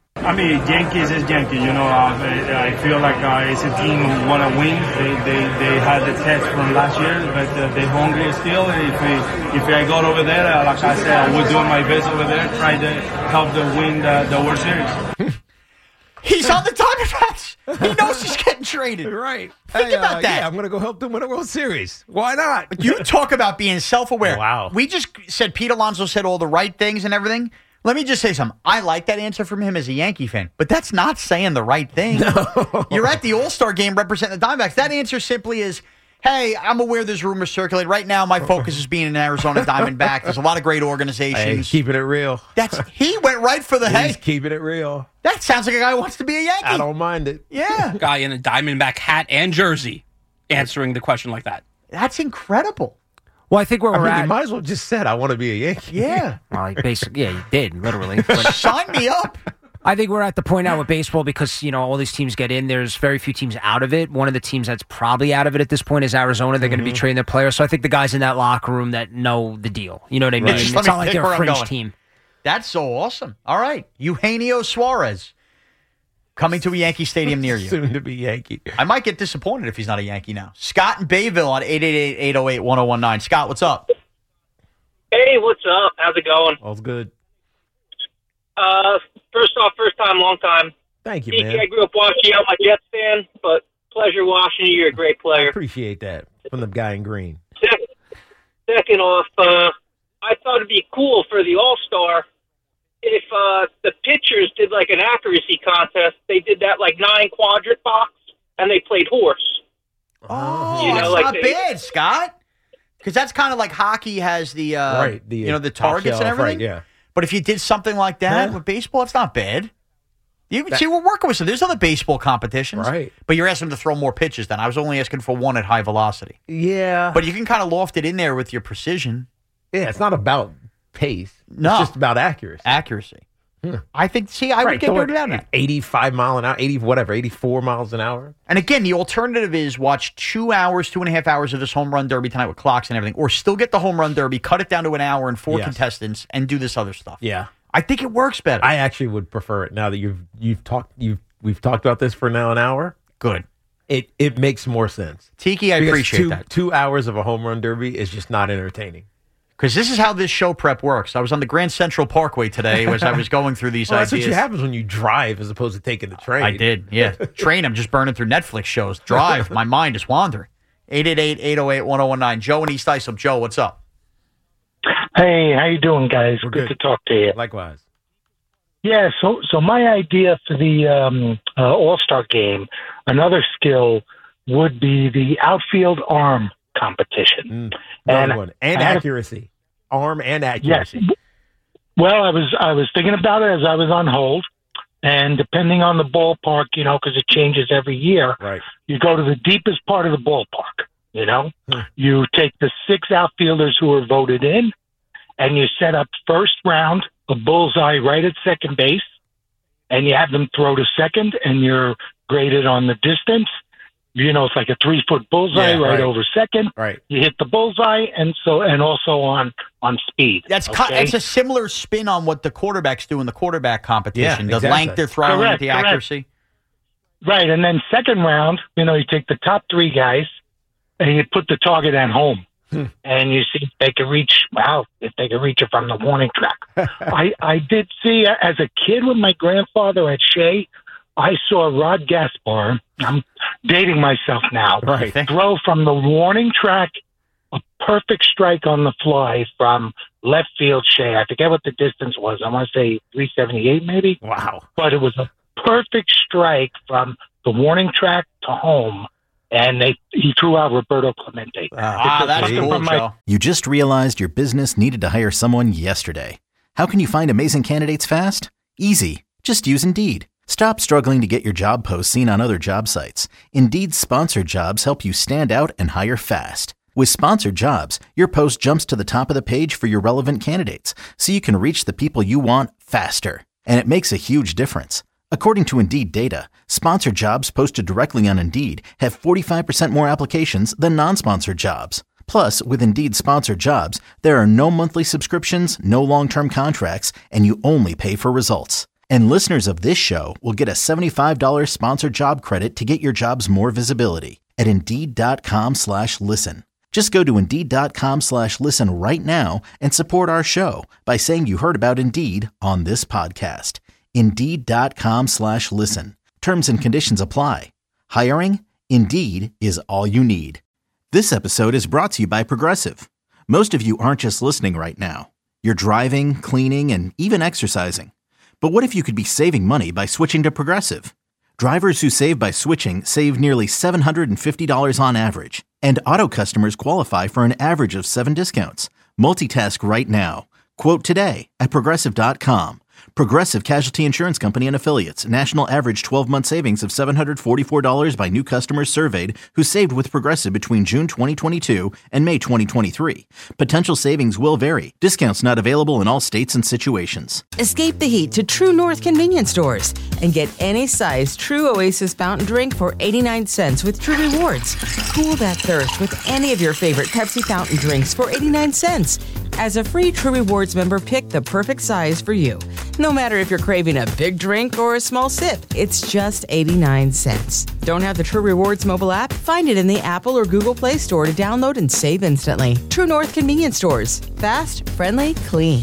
I mean, Yankees is Yankee. I feel like it's a team who want to win. They had the test from last year, but they're hungry still. If I go over there, like I said, I will do my best over there, try to help them win the World Series. He's on the Diamondbacks. He knows he's getting traded. Right. Think about that. Yeah, I'm going to go help them win a World Series. Why not? You talk about being self-aware. Wow. We just said Pete Alonso said all the right things and everything. Let me just say something. I like that answer from him as a Yankee fan, but that's not saying the right thing. No. You're at the All-Star game representing the Diamondbacks. That answer simply is, hey, I'm aware there's rumors circulating. Right now, my focus is being an Arizona Diamondback. There's a lot of great organizations. Hey, keeping it real. He went right for the He's keeping it real. That sounds like a guy who wants to be a Yankee. I don't mind it. Yeah. Guy in a Diamondback hat and jersey answering the question like that. That's incredible. Well, I think where we're at. You might as well just said, I want to be a Yankee. Yeah. Well, basically, yeah, you did, literally. But sign me up. I think we're at the point now with baseball because, all these teams get in. There's very few teams out of it. One of the teams that's probably out of it at this point is Arizona. They're going to be trading their players. So I think the guys in that locker room that know the deal. You know what I mean? It's not like they're a fringe team. That's so awesome. All right. Eugenio Suarez coming to a Yankee stadium near you. Soon to be Yankee. I might get disappointed if he's not a Yankee now. Scott in Bayville on 888-808-1019. Scott, what's up? Hey, what's up? How's it going? All's good. First off, first time, long time. Thank you, Tiki, man. I grew up watching you. I'm a Jets fan, but pleasure watching you. You're a great player. I appreciate that from the guy in green. Second off, I thought it'd be cool for the All-Star if the pitchers did like an accuracy contest. They did that like 9-quadrant box, and they played horse. Oh, that's not bad, Scott. Because that's kind of like hockey has the the targets and everything. Right, yeah. But if you did something like that with baseball, it's not bad. You see, we're working with some. There's other baseball competitions, right? But you're asking them to throw more pitches. Then I was only asking for one at high velocity. Yeah, but you can kind of loft it in there with your precision. Yeah, it's not about pace. No, it's just about accuracy. Accuracy. I think. See, I would get rid of that. 85 mile an hour, 84 miles an hour. And again, the alternative is watch 2.5 hours of this home run derby tonight with clocks and everything, or still get the home run derby, cut it down to an hour and 4 contestants, and do this other stuff. Yeah, I think it works better. I actually would prefer it now that we've talked about this for now an hour. Good. It makes more sense. Tiki, I appreciate that. 2 hours of a home run derby is just not entertaining. Because this is how this show prep works. I was on the Grand Central Parkway today as I was going through these ideas. That's what happens when you drive as opposed to taking the train. I did, yeah. Train, I'm just burning through Netflix shows. Drive, my mind is wandering. 888-808-1019. Joe in East Islip. Joe, what's up? Hey, how you doing, guys? Good to talk to you. Likewise. Yeah, so my idea for the All-Star game, another skill would be the outfield arm competition. And accuracy. Arm and accuracy. Yes. Well, I was thinking about it as I was on hold, and depending on the ballpark, because it changes every year, right? You go to the deepest part of the ballpark, You take the 6 outfielders who are voted in, and you set up first round a bullseye right at second base, and you have them throw to second, and you're graded on the distance. It's like a 3-foot bullseye right over second. Right. You hit the bullseye, and also on speed. That's a similar spin on what the quarterbacks do in the quarterback competition. Yeah, the length they're throwing at the accuracy. Right, and then second round, you take the top 3 guys, and you put the target at home. And you see if they can reach it from the warning track. I did see as a kid with my grandfather at Shea, I saw Rod Gaspar, I'm dating myself now, throw from the warning track a perfect strike on the fly from left field Shea. I forget what the distance was. I want to say 378 maybe. Wow. But it was a perfect strike from the warning track to home, and he threw out Roberto Clemente. That's cool, Joe. You just realized your business needed to hire someone yesterday. How can you find amazing candidates fast? Easy. Just use Indeed. Stop struggling to get your job posts seen on other job sites. Indeed's sponsored jobs help you stand out and hire fast. With sponsored jobs, your post jumps to the top of the page for your relevant candidates, so you can reach the people you want faster. And it makes a huge difference. According to Indeed data, sponsored jobs posted directly on Indeed have 45% more applications than non-sponsored jobs. Plus, with Indeed sponsored jobs, there are no monthly subscriptions, no long-term contracts, and you only pay for results. And listeners of this show will get a $75 sponsored job credit to get your jobs more visibility at Indeed.com/listen. Just go to Indeed.com/listen right now and support our show by saying you heard about Indeed on this podcast. Indeed.com/listen. Terms and conditions apply. Hiring? Indeed is all you need. This episode is brought to you by Progressive. Most of you aren't just listening right now. You're driving, cleaning, and even exercising. But what if you could be saving money by switching to Progressive? Drivers who save by switching save nearly $750 on average. And auto customers qualify for an average of 7 discounts. Multitask right now. Quote today at Progressive.com. Progressive Casualty Insurance Company and Affiliates. National average 12-month savings of $744 by new customers surveyed who saved with Progressive between June 2022 and May 2023. Potential savings will vary. Discounts not available in all states and situations. Escape the heat to True North convenience stores and get any size True Oasis fountain drink for 89 cents with True Rewards. Cool that thirst with any of your favorite Pepsi fountain drinks for 89 cents. As a free True Rewards member, pick the perfect size for you. No matter if you're craving a big drink or a small sip, it's just 89 cents. Don't have the True Rewards mobile app? Find it in the Apple or Google Play Store to download and save instantly. True North convenience stores. Fast, friendly, clean.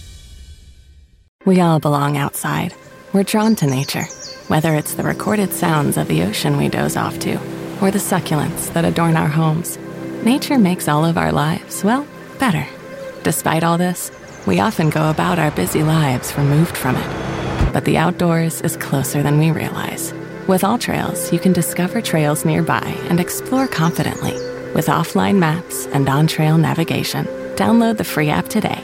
We all belong outside. We're drawn to nature, whether it's the recorded sounds of the ocean we doze off to, or the succulents that adorn our homes. Nature makes all of our lives, well, better. Despite all this, we often go about our busy lives removed from it. But the outdoors is closer than we realize. With AllTrails, you can discover trails nearby and explore confidently. With offline maps and on-trail navigation, download the free app today.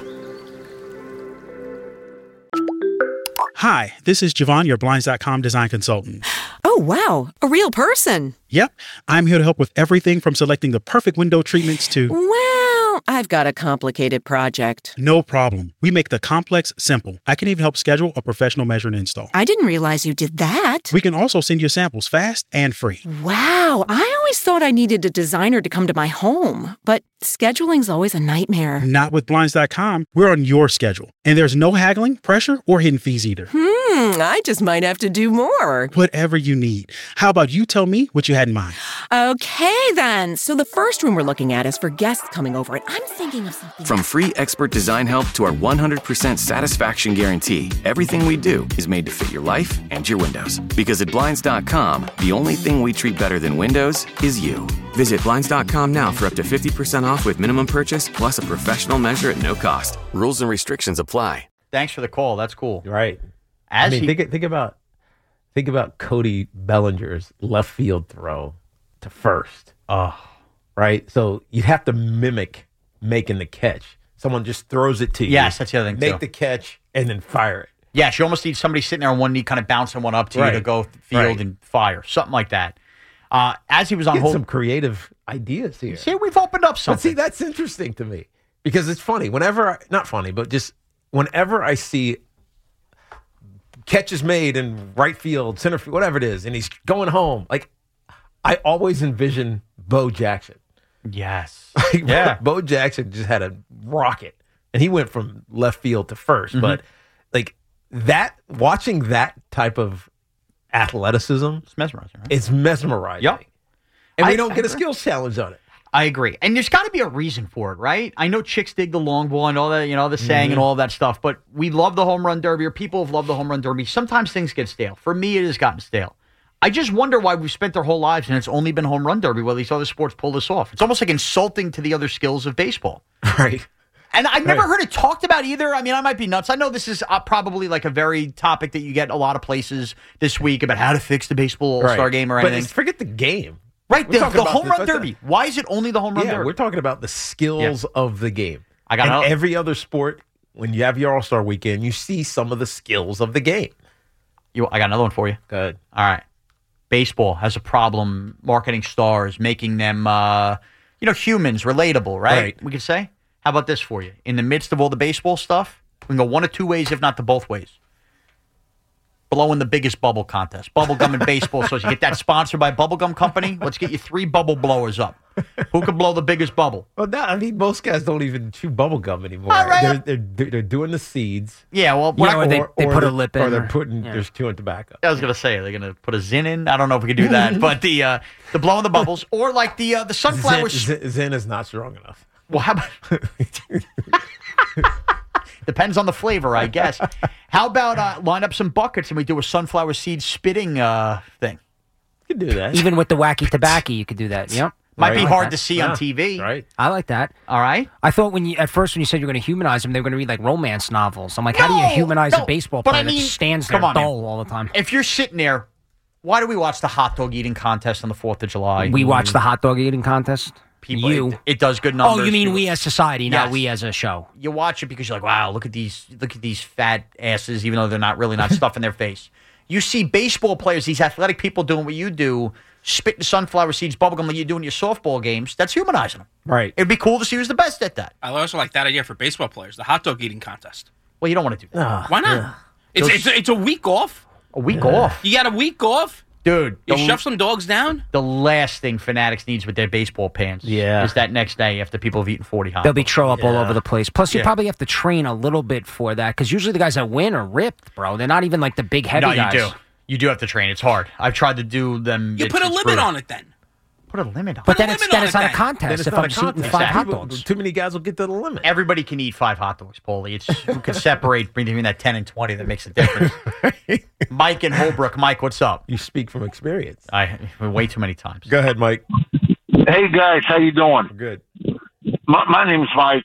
Hi, this is Javon, your Blinds.com design consultant. Oh, wow. A real person. Yep. I'm here to help with everything from selecting the perfect window treatments to... Well, I've got a complicated project. No problem. We make the complex simple. I can even help schedule a professional measure and install. I didn't realize you did that. We can also send you samples fast and free. Wow. I always thought I needed a designer to come to my home, but scheduling's always a nightmare. Not with Blinds.com. We're on your schedule. And there's no haggling, pressure, or hidden fees either. I just might have to do more. Whatever you need. How about you tell me what you had in mind? Okay, then. So the first room we're looking at is for guests coming over, and I'm thinking of something. From free expert design help to our 100% satisfaction guarantee, everything we do is made to fit your life and your windows. Because at Blinds.com, the only thing we treat better than windows is you. Visit Blinds.com now for up to 50% off with minimum purchase plus a professional measure at no cost. Rules and restrictions apply. Thanks for the call. That's cool. Right. Think about Cody Bellinger's left field throw to first. Oh, right. So you'd have to mimic making the catch. Someone just throws it to you. Yes, that's the other thing. Make the catch and then fire it. Yes, you almost need somebody sitting there on one knee, kind of bouncing one up to you to go field and fire, something like that. As he was on hold, some creative ideas here. See, we've opened up something. But see, that's interesting to me because it's funny. Not funny, but just whenever I see catches made in right field, center field, whatever it is, and he's going home, like I always envision Bo Jackson. Yes. Yeah. Bo Jackson just had a rocket, and he went from left field to first. Mm-hmm. But like that, watching that type of athleticism, it's mesmerizing. Right? It's mesmerizing. Yep. And we don't get a skills challenge on it. I agree. And there's got to be a reason for it, right? I know chicks dig the long ball and all that, the saying and all that stuff, but we love the home run derby, or people have loved the home run derby. Sometimes things get stale. For me, it has gotten stale. I just wonder why we've spent our whole lives and it's only been home run derby while these other sports pull this off. It's almost like insulting to the other skills of baseball. Right. And I've never heard it talked about either. I mean, I might be nuts. I know this is probably like a very topic that you get a lot of places this week about how to fix the baseball All-Star game or anything. But forget the game. Right, the home run derby. Why is it only the home run derby? We're talking about the skills of the game. Every other sport, when you have your All-Star weekend, you see some of the skills of the game. I got another one for you. Good. All right. Baseball has a problem marketing stars, making them, humans, relatable, right? We could say. How about this for you? In the midst of all the baseball stuff, we can go one of two ways, if not the both ways. blowing the biggest bubble contest. Bubblegum and baseball. So you get that sponsored by Bubblegum Company. Let's get you 3 bubble blowers up. Who can blow the biggest bubble? Well, no, I mean, most guys don't even chew bubble gum anymore. Right. They're doing the seeds. Yeah, well, they put a lip in. Or they're they're chewing tobacco. I was going to say, are they going to put a Zin in? I don't know if we can do that. But the blowing the bubbles, or like the sunflower. Zin is not strong enough. Well, how about... Depends on the flavor, I guess. How about line up some buckets and we do a sunflower seed spitting thing? You can do that. Even with the wacky tobacco, you could do that. Yep. Might be hard to see on TV. Right. I like that. All right. I thought at first when you said you were going to humanize them, they were going to read like romance novels. I'm like, how do you humanize a baseball player that just stands there dull all the time? If you're sitting there, why do we watch the hot dog eating contest on the 4th of July? We watch the hot dog eating contest? People, it does good numbers. Oh, you mean we as society, not we as a show? You watch it because you're like, wow, look at these fat asses, even though they're not really stuffing their face. You see baseball players, these athletic people doing what you do, spitting sunflower seeds, bubblegum like you do in your softball games. That's humanizing them. Right. It'd be cool to see who's the best at that. I also like that idea for baseball players, the hot dog eating contest. Well, you don't want to do that. Why not? Yeah. It's a week off. A week off? You got a week off? Dude. You shove some dogs down? The last thing Fanatics needs with their baseball pants is that next day after people have eaten 40 hot dogs. They'll be throw up all over the place. Plus, you probably have to train a little bit for that because usually the guys that win are ripped, bro. They're not even like the big heavy guys. No, you do. You do have to train. It's hard. I've tried to do them. You put a limit on it then. Put a limit on it. But then it's not a contest if I'm eating 5 hot dogs. Too many guys will get to the limit. Everybody can eat 5 hot dogs, Paulie. It's who can separate between that 10 and 20 that makes a difference. Mike in Holbrook. Mike, what's up? You speak from experience. Way too many times. Go ahead, Mike. Hey, guys. How you doing? Good. My name's Mike.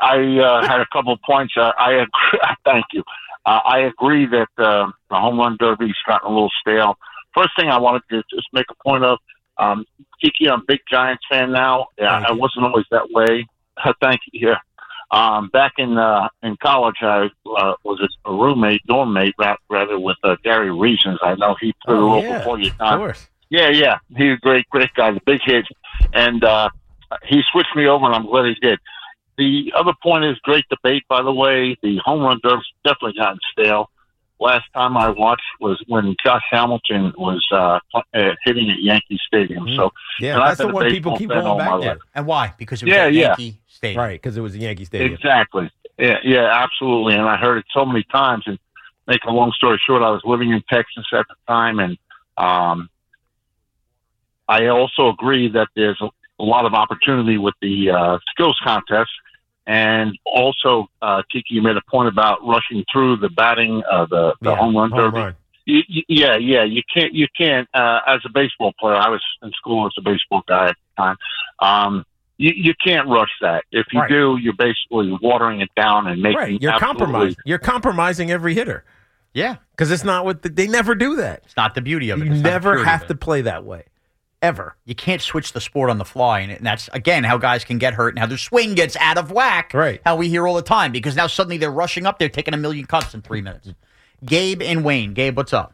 I had a couple of points. I agree. Thank you. I agree that the home run derby's gotten a little stale. First thing I wanted to just make a point of, Kiki, I'm a big Giants fan now. Yeah, I wasn't always that way. Thank you. Yeah. Back in college, I was a roommate, dorm mate, rather with Gary Reasons. I know he played a little before your time. Of course. Yeah. He's a great guy, the big hit. And he switched me over, and I'm glad he did. The other point is great debate, by the way. The home run derby's definitely gotten stale. Last time I watched was when Josh Hamilton was hitting at Yankee Stadium. So that's the one people keep going back to. And why? Because it was at Yankee Stadium. Right, because it was a Yankee Stadium. Exactly. Yeah, absolutely. And I heard it so many times. And make a long story short, I was living in Texas at the time, and I also agree that there's a lot of opportunity with the skills contest. And also, Kiki, you made a point about rushing through the batting, the home run derby. You can't. As a baseball player, I was in school as a baseball guy at the time. You can't rush that. If you do, you're basically watering it down and making. You're compromising. You're compromising every hitter. Yeah, because it's not what they never do that. It's not the beauty of it. You never have to play that way. Ever. You can't switch the sport on the fly. And that's, again, how guys can get hurt and how their swing gets out of whack. Right. How we hear all the time. Because now suddenly they're rushing up. They're taking 1 million cuts in 3 minutes. Gabe and Wayne. Gabe, what's up?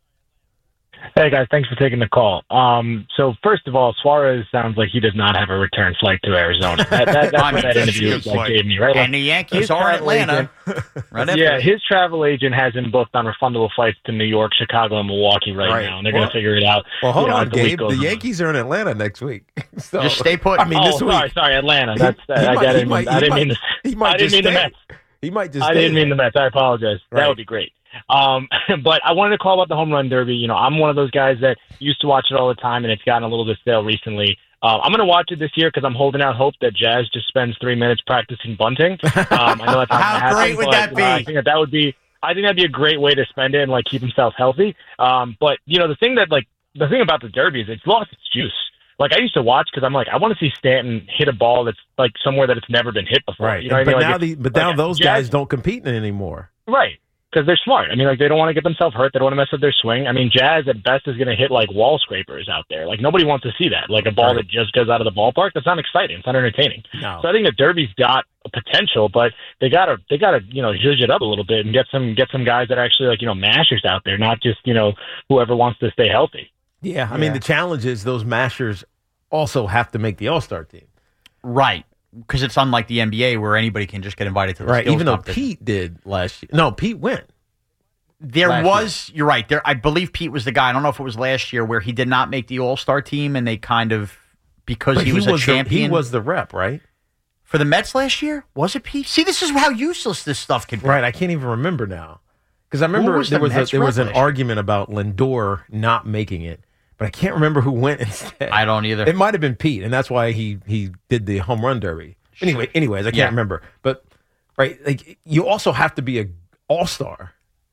Hey, guys. Thanks for taking the call. So, first of all, Suarez sounds like he does not have a return flight to Arizona. That's what that interview gave me, right? And the Yankees are in Atlanta. His travel agent has him booked on refundable flights to New York, Chicago, and Milwaukee right now, and they're going to figure it out. Well, hold on, Gabe. The Yankees are in Atlanta next week. So, just stay put. I mean, this week. Sorry, Atlanta. I didn't mean the Mets. He might just I didn't mean the Mets. I apologize. Right. That would be great. But I wanted to call about the home run derby. You know, I'm one of those guys that used to watch it all the time, and it's gotten a little bit stale recently. I'm going to watch it this year because I'm holding out hope that Jazz just spends 3 minutes practicing bunting. I know that's not How great would that be? I think that'd be a great way to spend it and like keep himself healthy. But you know, the thing about the derby is it's lost its juice. Like I used to watch because I'm like, I want to see Stanton hit a ball that's like somewhere that it's never been hit before. Right. You know what I mean? Now those guys don't compete anymore. Right. Because they're smart. I mean, like, they don't want to get themselves hurt. They don't want to mess up their swing. I mean, Jazz at best is going to hit, like, wall scrapers out there. Like, nobody wants to see that. Like, a ball that just goes out of the ballpark. That's not exciting. It's not entertaining. No. So I think the Derby's got a potential, but they gotta you know, zhuzh it up a little bit and get some guys that are actually, like, you know, mashers out there, not just, you know, whoever wants to stay healthy. Yeah. I mean, the challenge is those mashers also have to make the All-Star team. Right. Because it's unlike the NBA where anybody can just get invited to the skills even though competition. Pete did last year. No, Pete went. You're right. I believe Pete was the guy. I don't know if it was last year where he did not make the All-Star team, and they kind of, because he was a champion. He was the rep, right? For the Mets last year? Was it Pete? See, this is how useless this stuff can be. Right, I can't even remember now. Because I remember there was an argument about Lindor not making it, but I can't remember who went instead. I don't either. It might have been Pete, and that's why he did the home run derby. Anyways, I can't remember. But right, like you also have to be an all-star.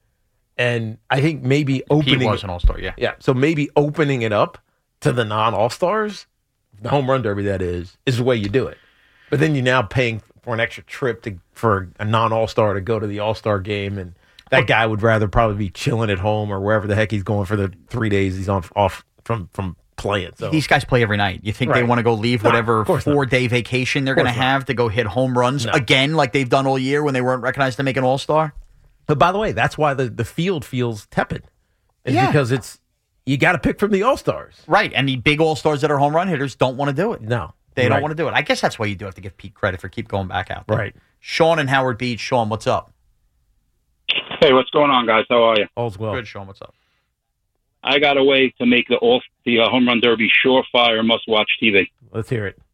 And I think maybe opening Pete was an all-star, yeah. Yeah. So maybe opening it up to the non-all-stars, the home run derby that is the way you do it. But then you're now paying for an extra trip for a non-all-star to go to the all-star game, and that guy would rather probably be chilling at home or wherever the heck he's going for the 3 days he's off from playing. So these guys play every night. You think they want to go leave whatever 4-day vacation they're going to have to go hit home runs again like they've done all year when they weren't recognized to make an all-star? But by the way, that's why the field feels tepid. It's because you got to pick from the all-stars. Right, and the big all-stars that are home run hitters don't want to do it. No. They don't want to do it. I guess that's why you do have to give Pete credit for keep going back out there. Right. Sean in Howard Beach. Sean, what's up? Hey, what's going on, guys? How are you? All's well. Good, Sean. What's up? I got a way to make the home run derby surefire must-watch TV. Let's hear it.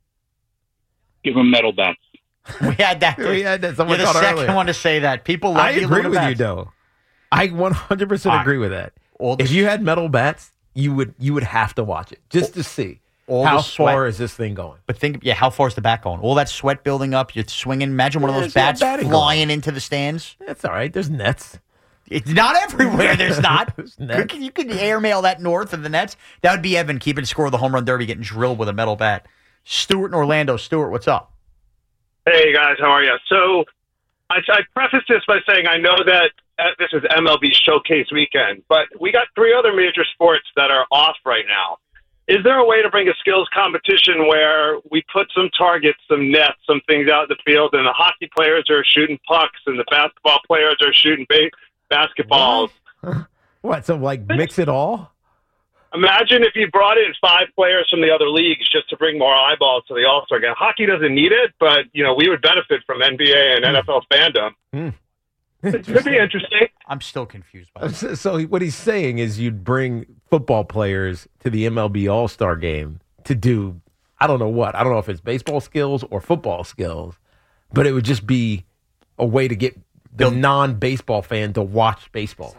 Give them metal bats. We had that. Someone You're the second earlier. one to say that. People love I agree with you, though. I 100% agree with that. If you had metal bats, you would have to watch it just to see how far is this thing going. But think, how far is the bat going? All that sweat building up. You're swinging. Imagine one of those bats flying into the stands. That's all right. There's nets. It's not everywhere. There's not. There's nets. You could airmail that north of the nets. That would be Evan keeping score of the home run derby, getting drilled with a metal bat. Stuart in Orlando. Stuart, what's up? Hey, guys, how are you? So I preface this by saying I know that this is MLB Showcase weekend, but we got 3 other major sports that are off right now. Is there a way to bring a skills competition where we put some targets, some nets, some things out in the field, and the hockey players are shooting pucks and the basketball players are shooting basketballs? What, so like mix it all? Imagine if you brought in 5 players from the other leagues just to bring more eyeballs to the All-Star game. Hockey doesn't need it, but we would benefit from NBA and NFL fandom. It could be interesting. I'm still confused by that. So what he's saying is you'd bring football players to the MLB All-Star game to do, I don't know what. I don't know if it's baseball skills or football skills, but it would just be a way to get the non-baseball fan to watch baseball.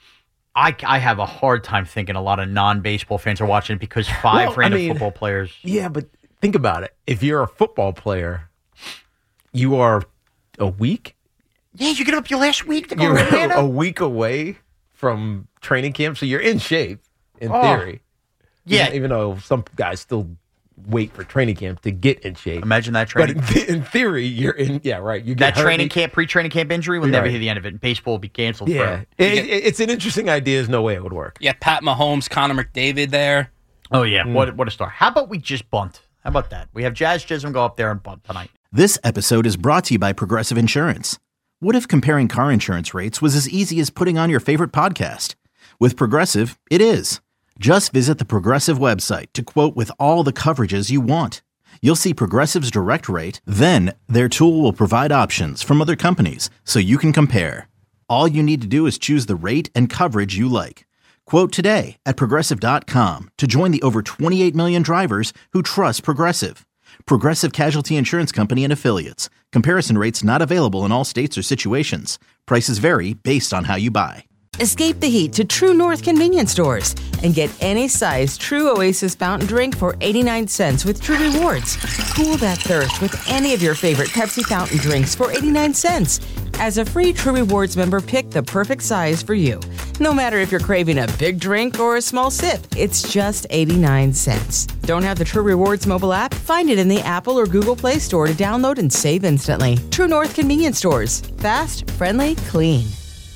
I have a hard time thinking a lot of non-baseball fans are watching it because 5 random football players. Yeah, but think about it. If you're a football player, you are a week. Yeah, you get up your last week to go You're to Atlanta. a week away from training camp, so you're in shape in theory. Yeah. Even though some guys still wait for training camp to get in shape. Imagine that training. But in theory, you're in. Yeah, right. You get that training camp, pre-training camp injury will never Right. hear the end of it. And baseball will be canceled. Yeah, forever. it's an interesting idea. There's no way it would work. Yeah, Pat Mahomes, Connor McDavid there. Oh yeah, what a star! How about we just bunt? How about that? We have Jazz Chisholm go up there and bunt tonight. This episode is brought to you by Progressive Insurance. What if comparing car insurance rates was as easy as putting on your favorite podcast? With Progressive, it is. Just visit the Progressive website to quote with all the coverages you want. You'll see Progressive's direct rate, then their tool will provide options from other companies so you can compare. All you need to do is choose the rate and coverage you like. Quote today at Progressive.com to join the over 28 million drivers who trust Progressive. Progressive Casualty Insurance Company and Affiliates. Comparison rates not available in all states or situations. Prices vary based on how you buy. Escape the heat to True North convenience stores and get any size True Oasis fountain drink for 89 cents with True Rewards. Cool that thirst with any of your favorite Pepsi fountain drinks for 89 cents. As a free True Rewards member, pick the perfect size for you. No matter if you're craving a big drink or a small sip, it's just 89 cents. Don't have the True Rewards mobile app? Find it in the Apple or Google Play Store to download and save instantly. True North convenience stores. Fast, friendly, clean.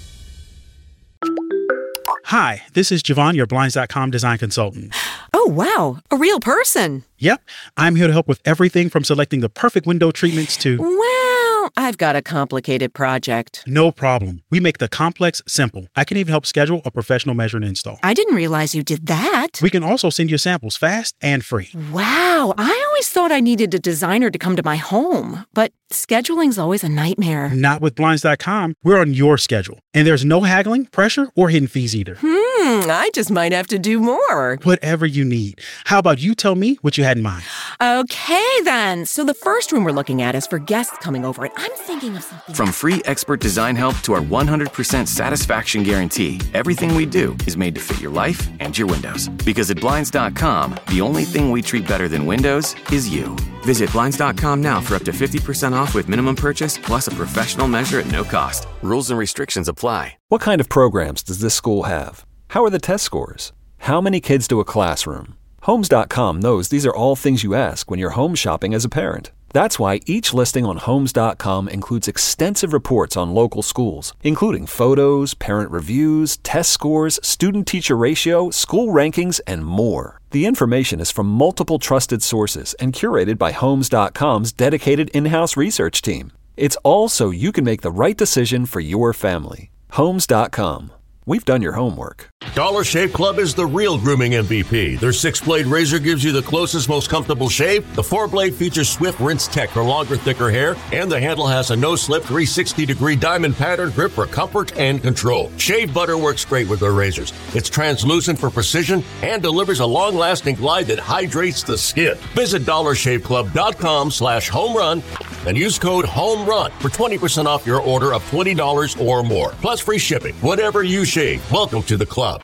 Hi, this is Javon, your Blinds.com design consultant. Oh, wow. A real person. Yep, I'm here to help with everything from selecting the perfect window treatments to... Wow. I've got a complicated project. No problem. We make the complex simple. I can even help schedule a professional measure and install. I didn't realize you did that. We can also send you samples fast and free. Wow, I always thought I needed a designer to come to my home, but scheduling's always a nightmare. Not with Blinds.com. We're on your schedule, and there's no haggling, pressure, or hidden fees either. I just might have to do more. Whatever you need. How about you tell me what you had in mind? Okay, then. So the first room we're looking at is for guests coming over, and I'm thinking of something. From free expert design help to our 100% satisfaction guarantee, everything we do is made to fit your life and your windows. Because at Blinds.com, the only thing we treat better than windows is you. Visit Blinds.com now for up to 50% off with minimum purchase plus a professional measure at no cost. Rules and restrictions apply. What kind of programs does this school have? How are the test scores? How many kids do a classroom? Homes.com knows these are all things you ask when you're home shopping as a parent. That's why each listing on Homes.com includes extensive reports on local schools, including photos, parent reviews, test scores, student-teacher ratio, school rankings, and more. The information is from multiple trusted sources and curated by Homes.com's dedicated in-house research team. It's all so you can make the right decision for your family. Homes.com. We've done your homework. Dollar Shave Club is the real grooming MVP. Their 6-blade razor gives you the closest, most comfortable shave. The 4-blade features Swift Rinse Tech for longer, thicker hair. And the handle has a no-slip 360-degree diamond pattern grip for comfort and control. Shave butter works great with their razors. It's translucent for precision and delivers a long-lasting glide that hydrates the skin. Visit DollarShaveClub.com/homerun and use code HOMERUN for 20% off your order of $20 or more. Plus free shipping. Whatever you shave, welcome to the club.